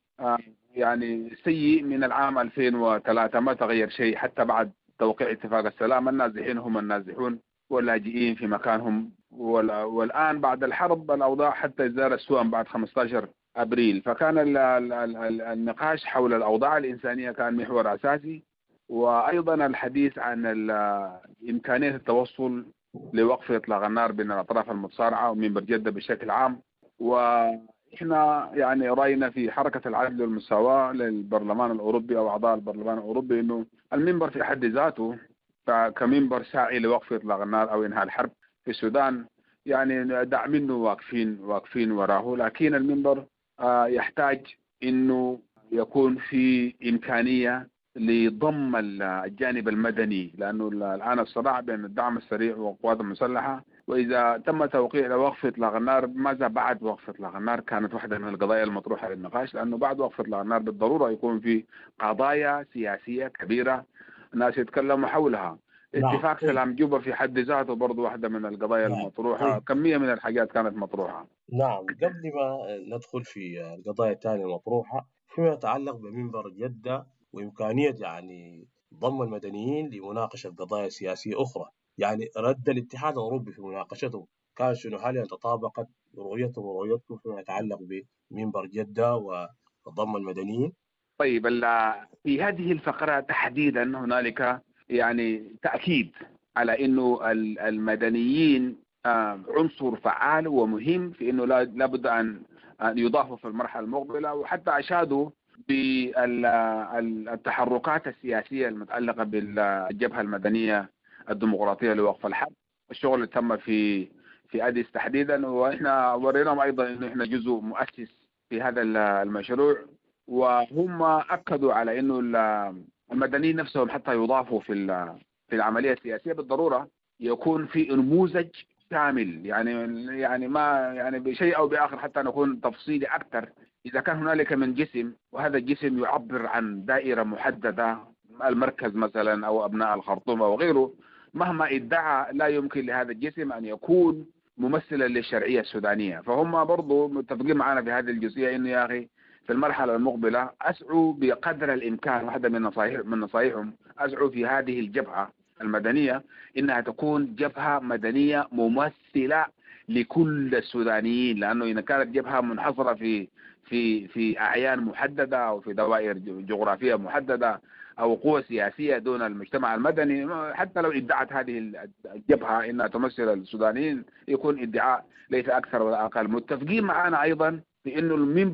يعني سيء من العام 2003، ما تغير شيء حتى بعد توقيع اتفاق السلام. النازحين هم النازحون واللاجئين في مكانهم، والآن بعد الحرب الأوضاع حتى ازداد السوء بعد 15 أبريل. فكان النقاش حول الأوضاع الإنسانية كان محور أساسي، وأيضا الحديث عن إمكانية التوصل لوقف إطلاق النار بين الأطراف المتصارعة ومنبر جدة بشكل عام. وإحنا يعني رأينا في حركة العدل والمساواة للبرلمان الأوروبي أو أعضاء البرلمان الأوروبي إنه المنبر في حد ذاته كمنبر ساعي لوقف إطلاق النار أو إنهاء الحرب في السودان، يعني دع منه واقفين وراه، لكن المنبر يحتاج إنه يكون في إمكانية لضم الجانب المدني، لأنه الآن الصراع بين الدعم السريع والقوات المسلحة، وإذا تم توقيع وقف إطلاق النار ماذا بعد وقف إطلاق النار كانت واحدة من القضايا المطروحة للنقاش، لأنه بعد وقف إطلاق النار بالضرورة يكون في قضايا سياسية كبيرة الناس يتكلموا حولها. اتفاق سلام جوبا في حد ذاته برضو واحدة من القضايا المطروحة. كمية من الحاجات كانت مطروحة. نعم، قبل ما ندخل في القضايا الثانية المطروحة فيما يتعلق بمنبر جدة وإمكانية يعني ضم المدنيين لمناقشة قضايا سياسية أخرى، يعني رد الاتحاد الأوروبي في مناقشته كان شنو؟ هل تطابقت رؤيتهم ورؤيتكم فيما يتعلق بمنبر جدة وضم المدنيين؟ طيب، في هذه الفقرة تحديدا هنالك يعني تأكيد على إنه المدنيين عنصر فعال ومهم في إنه لابد أن يضافوا في المرحلة المقبلة، وحتى أشادوا بالتحركات السياسية المتعلقة بالجبهة المدنية الديمقراطية لوقف الحرب، الشغل اللي تم في أديس تحديدا، وإحنا وريناهم أيضا إنه إحنا جزء مؤسس في هذا المشروع، وهم أكدوا على إنه المدنيين نفسهم حتى يضافوا في العملية السياسية بالضرورة يكون في نموذج كامل، يعني ما يعني بشيء أو بآخر حتى نكون تفصيلي أكثر. إذا كان هنالك من جسم وهذا الجسم يعبر عن دائرة محددة، المركز مثلا أو أبناء الخرطوم أو غيره، مهما ادعى لا يمكن لهذا الجسم أن يكون ممثلا للشرعية السودانية. فهم برضو متفقين معنا في هذه الجزئية إنه يا أخي في المرحلة المقبلة أسعوا بقدر الإمكان، واحدة من نصائحهم أسعوا في هذه الجبهة المدنية إنها تكون جبهة مدنية ممثلة لكل السودانيين، لأنه إذا كانت جبهة منحصرة في أعيان محددة أو في دوائر جغرافية محددة أو قوة سياسية دون المجتمع المدني، حتى لو ادعت هذه الجبهة إنها تمثل السودانيين يكون ادعاء ليس أكثر ولا أقل. متفقين معنا أيضا بأنه المنبر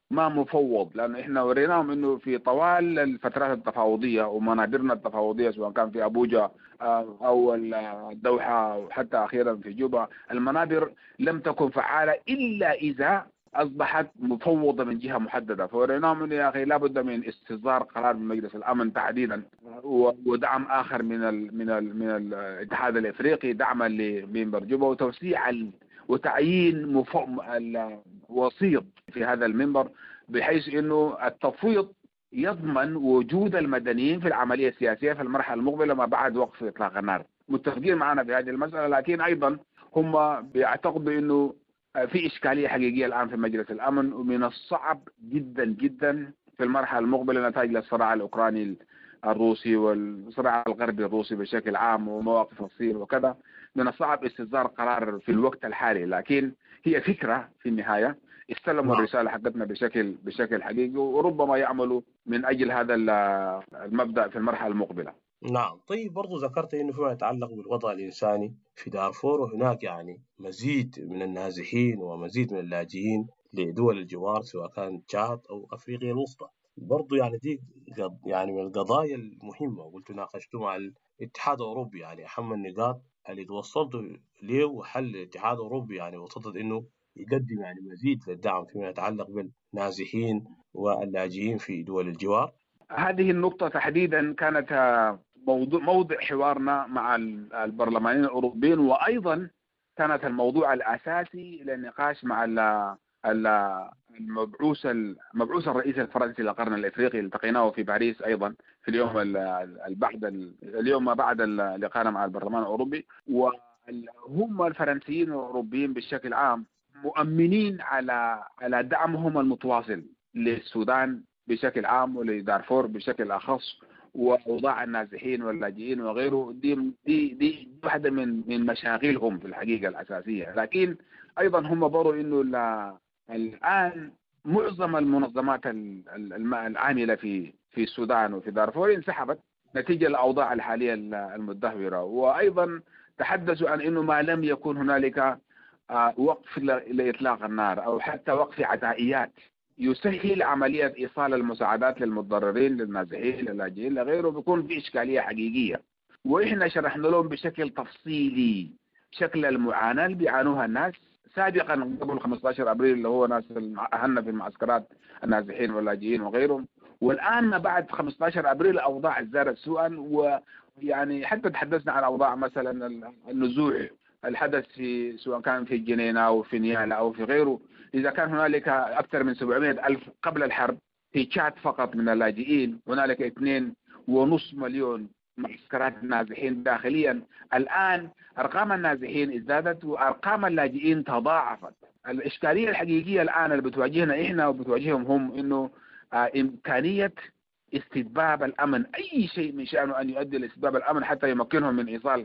ما مفوض، لأنه إحنا وريناهم إنه في طوال الفترات التفاوضية ومنابرنا التفاوضية سواء كان في أبوجا أو الدوحة وحتى أخيرا في جوبا، المنابر لم تكن فعالة إلا إذا أصبحت مفوضة من جهة محددة. فوريناهم إنه يا أخي لابد من استصدار قرار من مجلس الأمن تحديدا، ودعم آخر من الاتحاد الإفريقي دعما لمنبر جوبا، وتوسيع وتعيين وسيط في هذا المنبر، بحيث انه التفويض يضمن وجود المدنيين في العملية السياسية في المرحلة المقبلة ما بعد وقف إطلاق النار. متفقين معنا في هذه المسألة، لكن أيضا هم بيعتقدوا انه في إشكالية حقيقية الآن في مجلس الأمن، ومن الصعب جدا جدا في المرحلة المقبلة نتائج للصراع الأوكراني الروسي والصراع الغربي الروسي بشكل عام ومواقف الصين وكذا، من الصعب استصدار قرار في الوقت الحالي. لكن هي فكرة في النهاية، استلموا الرسالة حقتنا بشكل حقيقي، وربما يعملوا من أجل هذا المبدأ في المرحلة المقبلة. نعم. طيب برضو ذكرت انه فيما يتعلق بالوضع الانساني في دارفور، وهناك يعني مزيد من النازحين ومزيد من اللاجئين لدول الجوار سواء كان تشاد او افريقيا الوسطى. برضو يعني دي يعني من القضايا المهمة، وقلت ناقشته مع الاتحاد الأوروبي يعني أهم النقاط اللي توصلت له، وحل الاتحاد الأوروبي يعني وصلت إنه يقدم يعني مزيد للدعم فيما يتعلق بالنازحين واللاجئين في دول الجوار. هذه النقطة تحديدا كانت موضوع حوارنا مع البرلمانيين الأوروبيين، وأيضا كانت الموضوع الأساسي للنقاش مع المبعوث الرئيس الفرنسي للقرن الافريقي، التقيناه في باريس ايضا في اليوم ما بعد اللقاء مع البرلمان الاوروبي. وهم الفرنسيين والاوروبيين بشكل عام مؤمنين على دعمهم المتواصل للسودان بشكل عام ولدارفور بشكل اخص، واوضاع النازحين واللاجئين وغيره. دي واحده من مشاغلهم في الحقيقه الاساسيه. لكن ايضا هم بروا انه الآن معظم المنظمات العاملة في السودان وفي دارفور انسحبت نتيجة الأوضاع الحالية المتدهورة. وأيضا تحدثوا عن أنه ما لم يكن هنالك وقف لإطلاق النار أو حتى وقف عدائيات يسهل عملية إيصال المساعدات للمتضررين للنازحين للاجئين لغيره، بيكون في إشكالية حقيقية. وإحنا شرحنا لهم بشكل تفصيلي شكل المعاناة اللي بيعانوها الناس سابقا قبل 15 أبريل، اللي هو ناس أهلنا في المعسكرات النازحين واللاجئين وغيرهم. والآن ما بعد 15 أبريل الأوضاع ازدادت سوءا، ويعني حتى تحدثنا عن أوضاع مثلا النزوح الحدث في سواء كان في الجنينة أو في نيالا أو في غيره. إذا كان هنالك أكثر من 700,000 قبل الحرب في تشاد فقط من اللاجئين، هنالك 2.5 مليون معسكرات النازحين داخليا. الآن أرقام النازحين ازدادت وأرقام اللاجئين تضاعفت. الإشكالية الحقيقية الآن اللي بتواجهنا إحنا وبتواجههم هم إنه إمكانية استتباب الأمن، أي شيء من شأنه أن يؤدي لاستتباب الأمن حتى يمكنهم من إيصال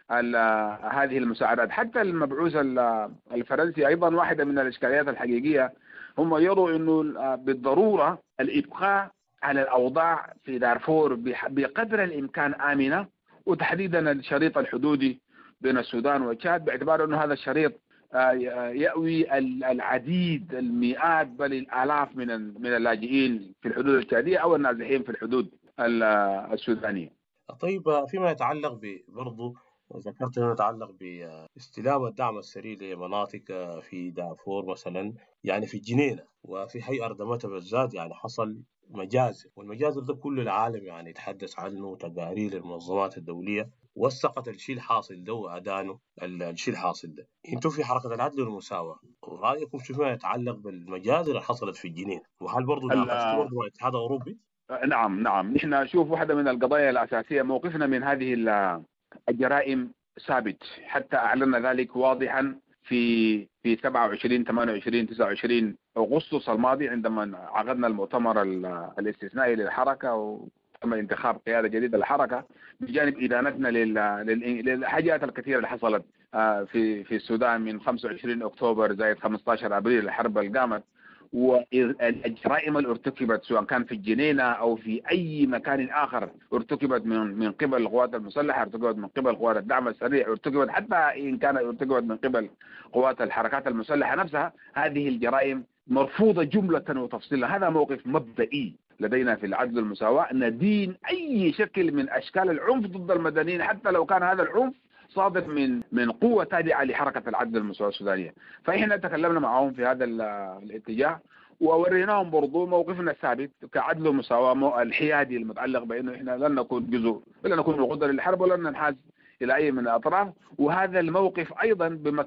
هذه المساعدات. حتى المبعوث الفرنسي أيضا واحدة من الإشكاليات الحقيقية، هم يروا إنه بالضرورة الإبقاء على الأوضاع في دارفور بقدر الإمكان آمنة، وتحديدا الشريط الحدودي بين السودان وتشاد، باعتبار أنه هذا الشريط يأوي العديد المئات بل الآلاف من اللاجئين في الحدود التشادية أو النازحين في الحدود السودانية. طيب فيما يتعلق برضو ذكرت أنه يتعلق باستلام الدعم السريع لمناطق في دارفور مثلا، يعني في الجنينة وفي حي أردمتة بالذات يعني حصل مجازر، والمجازر ده كل العالم يعني يتحدث عنه، تقارير المنظمات الدولية وثقت الشيء الحاصل ده وأدانه الشيء الحاصل ده. انتم في حركة العدل والمساواة رأيكم شو فيما يتعلق بالمجازر اللي حصلت في الجنينة؟ وهل برضو ناقشتوا برضو مع الاتحاد الأوروبي؟ نعم نحن نشوف واحدة من القضايا الأساسية موقفنا من هذه الجرائم ثابت، حتى أعلن ذلك واضحا في 27 28 29 أغسطس الماضي عندما عقدنا المؤتمر الاستثنائي للحركة وتم انتخاب قيادة جديدة للحركة، بجانب إدانتنا للحاجات الكثيرة اللي حصلت في السودان من 25 أكتوبر زائد 15 أبريل الحرب اللي قامت، والجرائم اللي ارتكبت سواء كان في الجنينة أو في أي مكان آخر ارتكبت من قبل القوات المسلحة، ارتكبت من قبل قوات الدعم السريع، ارتكبت حتى إن كانت ارتكبت من قبل قوات الحركات المسلحة نفسها. هذه الجرائم مرفوضة جملة وتفصيلا. هذا موقف مبدئي لدينا في العدل والمساواة، ندين أي شكل من أشكال العنف ضد المدنيين حتى لو كان هذا العنف صادر من قوة تابعة لحركة العدل والمساواة السودانية. فإحنا تكلمنا معهم في هذا الاتجاه، ووريناهم برضو موقفنا الثابت كعدل ومساواة الحيادي المتعلق بأنه إحنا لن نكون جزء ولا نكون عقدة للحرب ولا ننحاز إلى أي من الأطراف. وهذا الموقف أيضا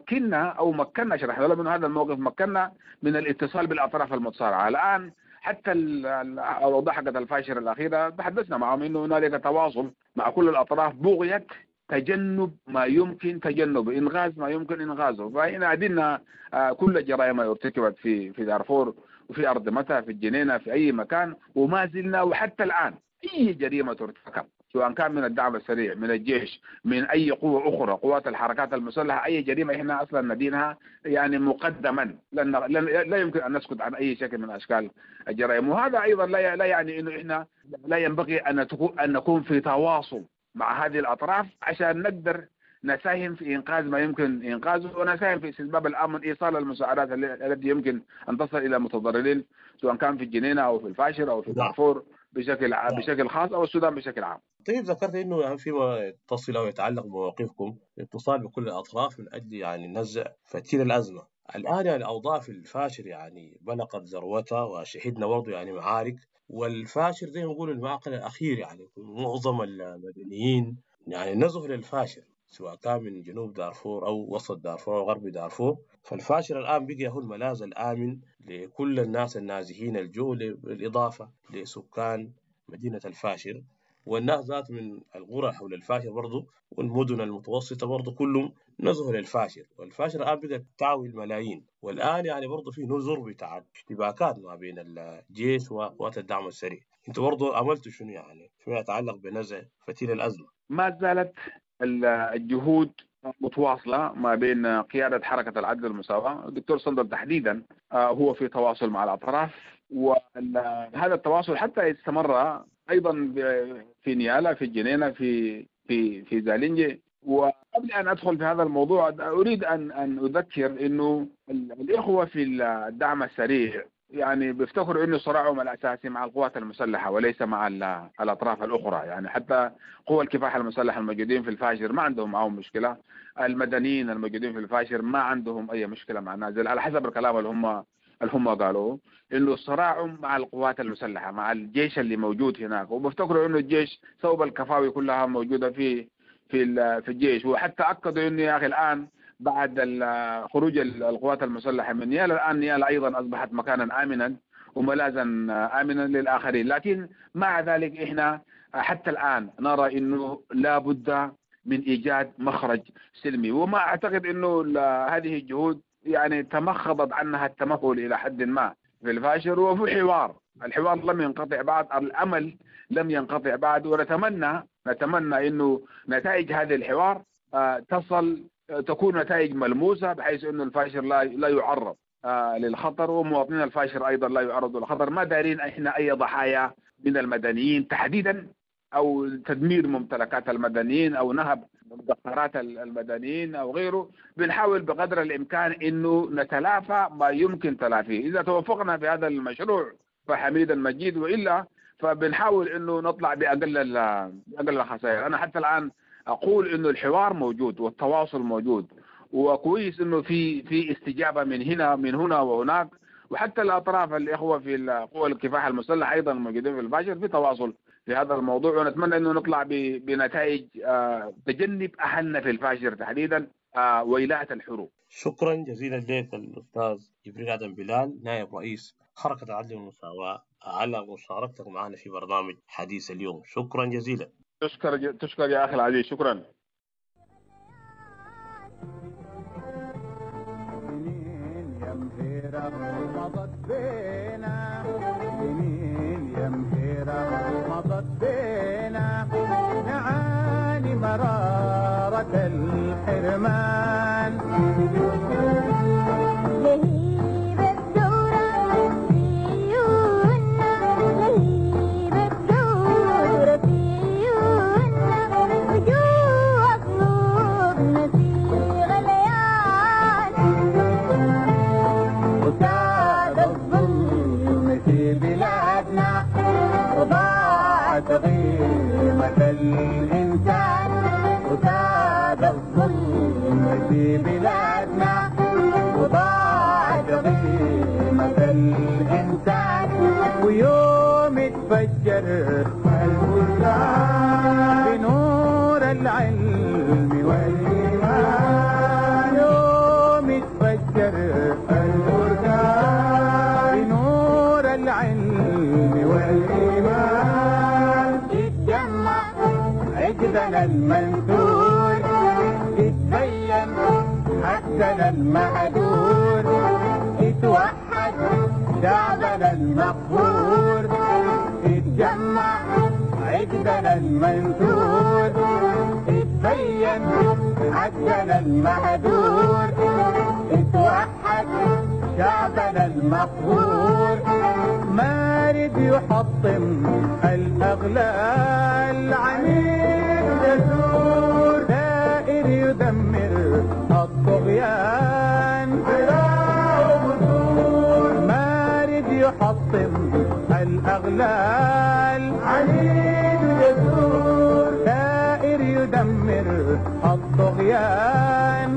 مكننا شرحنا له من هذا الموقف، مكننا من الاتصال بالأطراف المتصارعة. الآن حتى الأوضاع حقت الفاشر الأخيرة تحدثنا معهم إنه هنالك تواصل مع كل الأطراف بغية تجنب ما يمكن تجنبه، إنغاز ما يمكن إنغازه. فإحنا عدلنا كل الجرائم اللي ارتكبت في دارفور وفي أرض متى في الجنينة في أي مكان، وما زلنا وحتى الآن أي جريمة ترتكب سواء كان من الدعم السريع من الجيش من أي قوة أخرى قوات الحركات المسلحة، أي جريمة إحنا أصلا ندينها يعني مقدما، لا يمكن أن نسكت عن أي شكل من أشكال الجرائم. وهذا أيضا لا يعني إنه إحنا لا ينبغي أن نكون في تواصل مع هذه الأطراف عشان نقدر نساهم في إنقاذ ما يمكن إنقاذه، ونساهم في استتباب الأمن، إيصال المساعدات التي يمكن أن تصل إلى متضررين سواء كان في الجنينة أو في الفاشر أو في دارفور بشكل خاص أو السودان بشكل عام. طيب ذكرت إنه فيما يتصل أو يتعلق بمواقفكم اتصال بكل الأطراف من أجل يعني نزع فتيل الأزمة. الآن يعني الأوضاع في الفاشر يعني بلغت ذروتها، وشهدنا برضه يعني معارك، والفاشر زي ما نقول المعقل الأخير يعني معظم المدنيين يعني نزحوا للفاشر سواء كان من جنوب دارفور أو وسط دارفور أو غرب دارفور. فالفاشر الآن بقي هو الملاذ الآمن لكل الناس النازحين الجوع، بالإضافة لسكان مدينة الفاشر والناس ذات من القرى حول الفاشر برضو والمدن المتوسطة برضو كلهم نزحوا للفاشر، والفاشر الآن بقى تعوي الملايين. والآن يعني برضو في نذر بتاع اشتباكات ما بين الجيش وقوات الدعم السريع. انتوا برضو عملتوا شنو يعني فيما يتعلق بنزع فتيل الأزمة؟ ما زالت الجهود متواصلة ما بين قيادة حركة العدل والمساواة، الدكتور صندل تحديدا هو في تواصل مع الأطراف، وهذا التواصل حتى استمر أيضا في نيالا في الجنينة في زالينجي. وقبل أن أدخل في هذا الموضوع أريد أن أذكر إنه الإخوة في الدعم السريع يعني بيفتكروا إنه صراعهم الأساسي مع القوات المسلحة وليس مع الأطراف الأخرى. يعني حتى قوى الكفاح المسلح الموجودين في الفاشر ما عندهم معهم مشكلة، المدنيين الموجودين في الفاشر ما عندهم أي مشكلة مع النازل، على حسب الكلام اللي هم قالوا إنه الصراع مع القوات المسلحة مع الجيش اللي موجود هناك. وبفتكروا إنه الجيش ثوب الكفاوي كلها موجودة في الجيش. وحتى أكدوا إنه يا أخي الآن بعد خروج القوات المسلحة من نيالا، الآن نيالا أيضا أصبحت مكانا آمنا وملاذا آمنا للآخرين. لكن مع ذلك إحنا حتى الآن نرى إنه لا بد من إيجاد مخرج سلمي، وما أعتقد إنه هذه الجهود يعني تمخضت عنها التمهل إلى حد ما في الفاشر. وفي الحوار لم ينقطع بعد، الأمل لم ينقطع بعد، ونتمنى إنه نتائج هذا الحوار تكون نتائج ملموسة بحيث إنه الفاشر لا يعرض للخطر، ومواطنين الفاشر أيضا لا يعرضوا للخطر. ما دارين إحنا أي ضحايا من المدنيين تحديدا، أو تدمير ممتلكات المدنيين أو نهب مدخرات المدنيين أو غيره. بنحاول بقدر الإمكان إنه نتلافى ما يمكن تلافيه. إذا توفقنا في هذا المشروع فحميدا مجيد، وإلا فبنحاول إنه نطلع بأقل الخسائر. أنا حتى الآن أقول إنه الحوار موجود والتواصل موجود، وكويس إنه في استجابة من هنا وهناك، وحتى الأطراف الإخوة في قوى الكفاح المسلح أيضا موجودين في الفاشر في تواصل في هذا الموضوع. ونتمنى إنه نطلع بنتائج تجنب أهلنا في الفاشر تحديدا ويلات الحروب. شكرا جزيلا لك الأستاذ جبريل آدم بلال نائب رئيس حركة العدل والمساواة على مشاركتك معنا في برنامج حديث اليوم. شكرا جزيلا. تشكر يا أخي العزيز، شكرا. نعاني مرارة الحرمان، لهيب الدورة في عيوننا، لهيب الدورة في عيوننا، وجوه قلوبنا في غليان، وساد البلدان ويوم اتفجر البلدان بنور العلم والإيمان يوم اتفجر البلدان بنور العلم والإيمان اتجمع عقدنا المنثور اتبين حقنا المهدور اتوحد شعبنا المقهور اتجمع عقدنا المنثور اتبين حقنا المهدور اتوحد شعبنا المقهور مارد يحطم الأغلال عنيد يزور دائر يدمر الطغيان مارد يحطم الأغلال عنيد يزور دائر يدمر الطغيان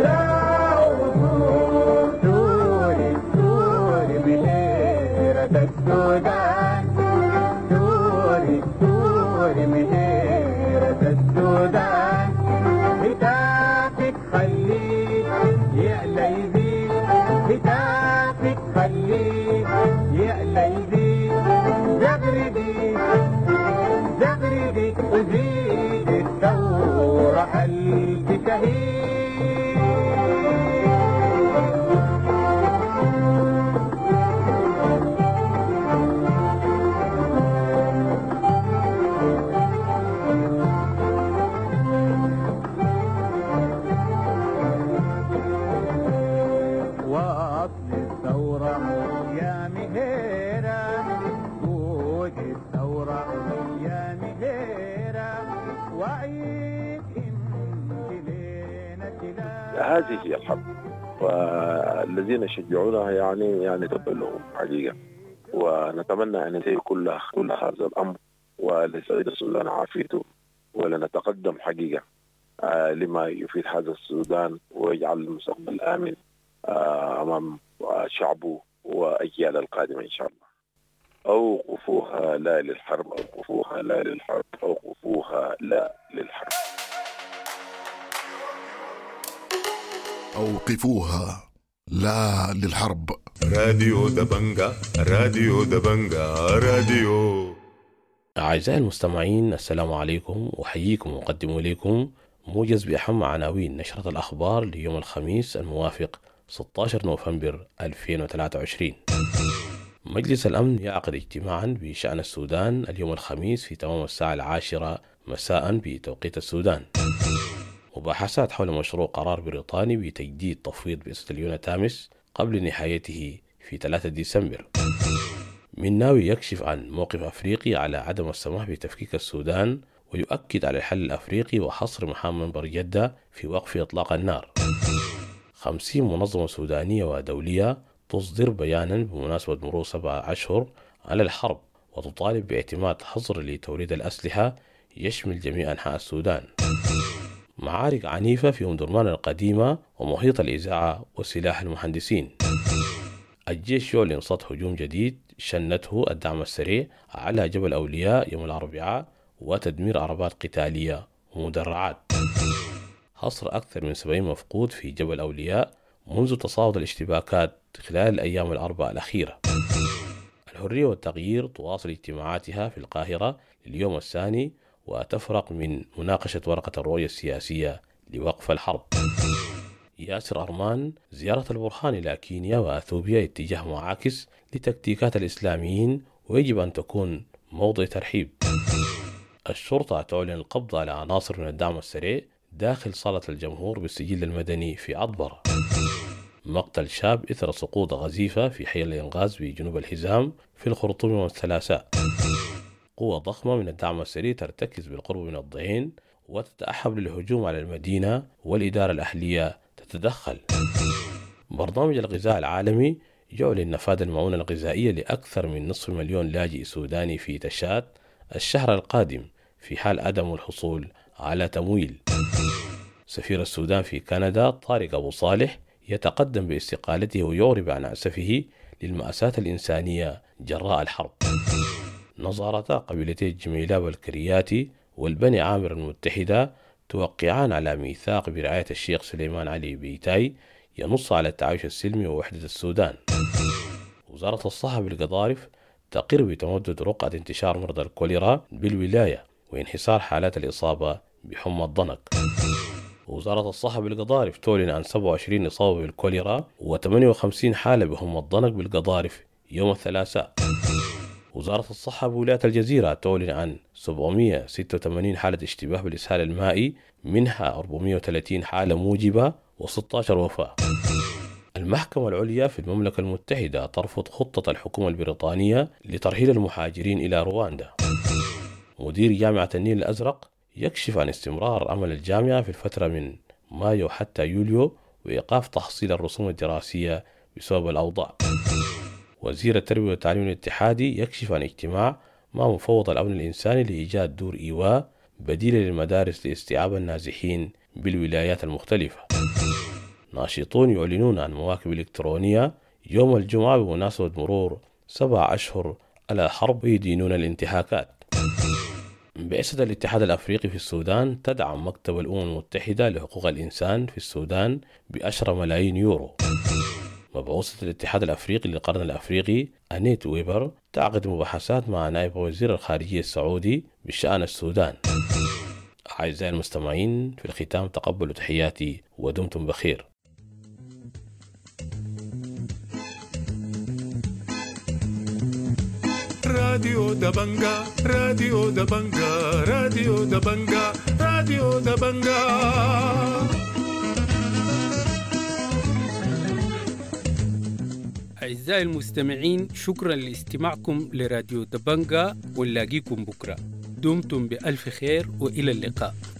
سوري سوري مهيرة السودان سوري سوري مهيرة السودان هتافك خليك يعلى يزيد هتافك خليك يعلى يزيد زغردي زغردي وزيد الثورة قلبي شهيد وأصل الثورة يا مهيرة جود الثورة يا مهيرة وعيد انت لينا تلا هذه هي الحرب والذين يشجعونها يعني تبلغهم حقيقة ونتمنى أن ينتهي كل هذا الأمر ولسعيد السودان عافيته ولنتقدم حقيقة لما يفيد هذا السودان ويجعل المستقبل آمن أمام شعبه وأجيال القادمة إن شاء الله. أوقفوها لا للحرب أوقفوها لا للحرب أوقفوها لا للحرب أوقفوها لا للحرب. راديو دبنجا راديو دبنجا راديو. أعزائي المستمعين السلام عليكم وحييكم وأقدم إليكم موجز بأهم عناوين نشرة الأخبار ليوم الخميس الموافق 16 نوفمبر 2023. مجلس الأمن يعقد اجتماعا بشأن السودان اليوم الخميس في تمام الساعة 10 مساء بتوقيت السودان. مباحثات حول مشروع قرار بريطاني بتجديد تفويض بئسة اليوناتامس قبل نهايته في 3 ديسمبر. مناوي يكشف عن موقف أفريقي على عدم السماح بتفكيك السودان ويؤكد على الحل الأفريقي وحصر محام منبر جدة في وقف إطلاق النار. 50 منظمة سودانية ودولية تصدر بيانا بمناسبة مرور 7 أشهر على الحرب وتطالب باعتماد حظر لتوريد الأسلحة يشمل جميع أنحاء السودان. معارك عنيفة في أمدرمان القديمة ومحيط الإذاعة وسلاح المهندسين. الجيش يعلن صد هجوم جديد شنته الدعم السريع على جبل أولياء يوم الأربعاء وتدمير عربات قتالية ومدرعات. حصر أكثر من 70 مفقود في جبل أولياء منذ تصاعد الاشتباكات خلال الأيام الأربع الأخيرة. الحرية والتغيير تواصل اجتماعاتها في القاهرة لليوم الثاني وتفرق من مناقشة ورقة الرؤية السياسية لوقف الحرب. ياسر أرمان زيارة البرهان إلى كينيا وأثيوبيا اتجاه معاكس لتكتيكات الإسلاميين ويجب أن تكون موضع ترحيب. الشرطة تعلن القبض على عناصر من الدعم السريع داخل صالة الجمهور بالسجل المدني في عطبر. مقتل شاب إثر سقوط غزيفة في حي الإنغاز بجنوب الحزام في الخرطوم والثلاثاء. قوة ضخمة من الدعم السريع ترتكز بالقرب من الضعين وتتأحب للهجوم على المدينة والإدارة الأهلية تتدخل. برنامج الغذاء العالمي يعلن نفاذ المعونة الغذائية لأكثر من 500,000 لاجئ سوداني في تشات الشهر القادم في حال عدم الحصول على تمويل. سفير السودان في كندا طارق أبو صالح يتقدم باستقالته ويعرب عن أسفه للمأساة الإنسانية جراء الحرب. نظرتا قبيلتي الجميلة والكرياتي والبني عامر المتحدة توقعان على ميثاق برعاية الشيخ سليمان علي بيتاي ينص على التعايش السلمي ووحدة السودان. وزارة الصحة بالقضارف تقر بتمدد رقعة انتشار مرضى الكوليرا بالولاية وانحسار حالات الإصابة بحمى الضنك. وزارة الصحة بالقضارف تعلن عن 27 إصابة بالكوليرا و58 حالة بحمى الضنك بالقضارف يوم الثلاثاء. وزارة الصحة بولاية الجزيرة تعلن عن 786 حالة اشتباه بالإسهال المائي، منها 430 حالة موجبة و16 وفاة. المحكمة العليا في المملكة المتحدة ترفض خطة الحكومة البريطانية لترحيل المهاجرين إلى رواندا. مدير جامعة النيل الأزرق يكشف عن استمرار عمل الجامعة في الفترة من مايو حتى يوليو وإيقاف تحصيل الرسوم الدراسية بسبب الأوضاع. وزير التربية والتعليم الاتحادي يكشف عن اجتماع مع مفوض الأمن الإنساني لإيجاد دور إيواء بديلة للمدارس لاستيعاب النازحين بالولايات المختلفة. ناشطون يعلنون عن مواكب إلكترونية يوم الجمعة بمناسبة مرور 7 أشهر على الحرب ويدينون الانتهاكات. بعثة الاتحاد الأفريقي في السودان تدعم مكتب الأمم المتحدة لحقوق الإنسان في السودان ب10 ملايين يورو. مبعوثة الاتحاد الأفريقي للقرن الأفريقي أنيت ويبر تعقد مباحثات مع نائب وزير الخارجية السعودي بشأن السودان. أعزائي المستمعين، في الختام تقبلوا تحياتي ودمتم بخير. راديو دبنجا راديو دبنجا راديو دبنجا راديو دبنجا. أعزائي المستمعين، شكرا لاستماعكم لراديو دبنجا، ونلاقيكم بكرة. دمتم بألف خير وإلى اللقاء.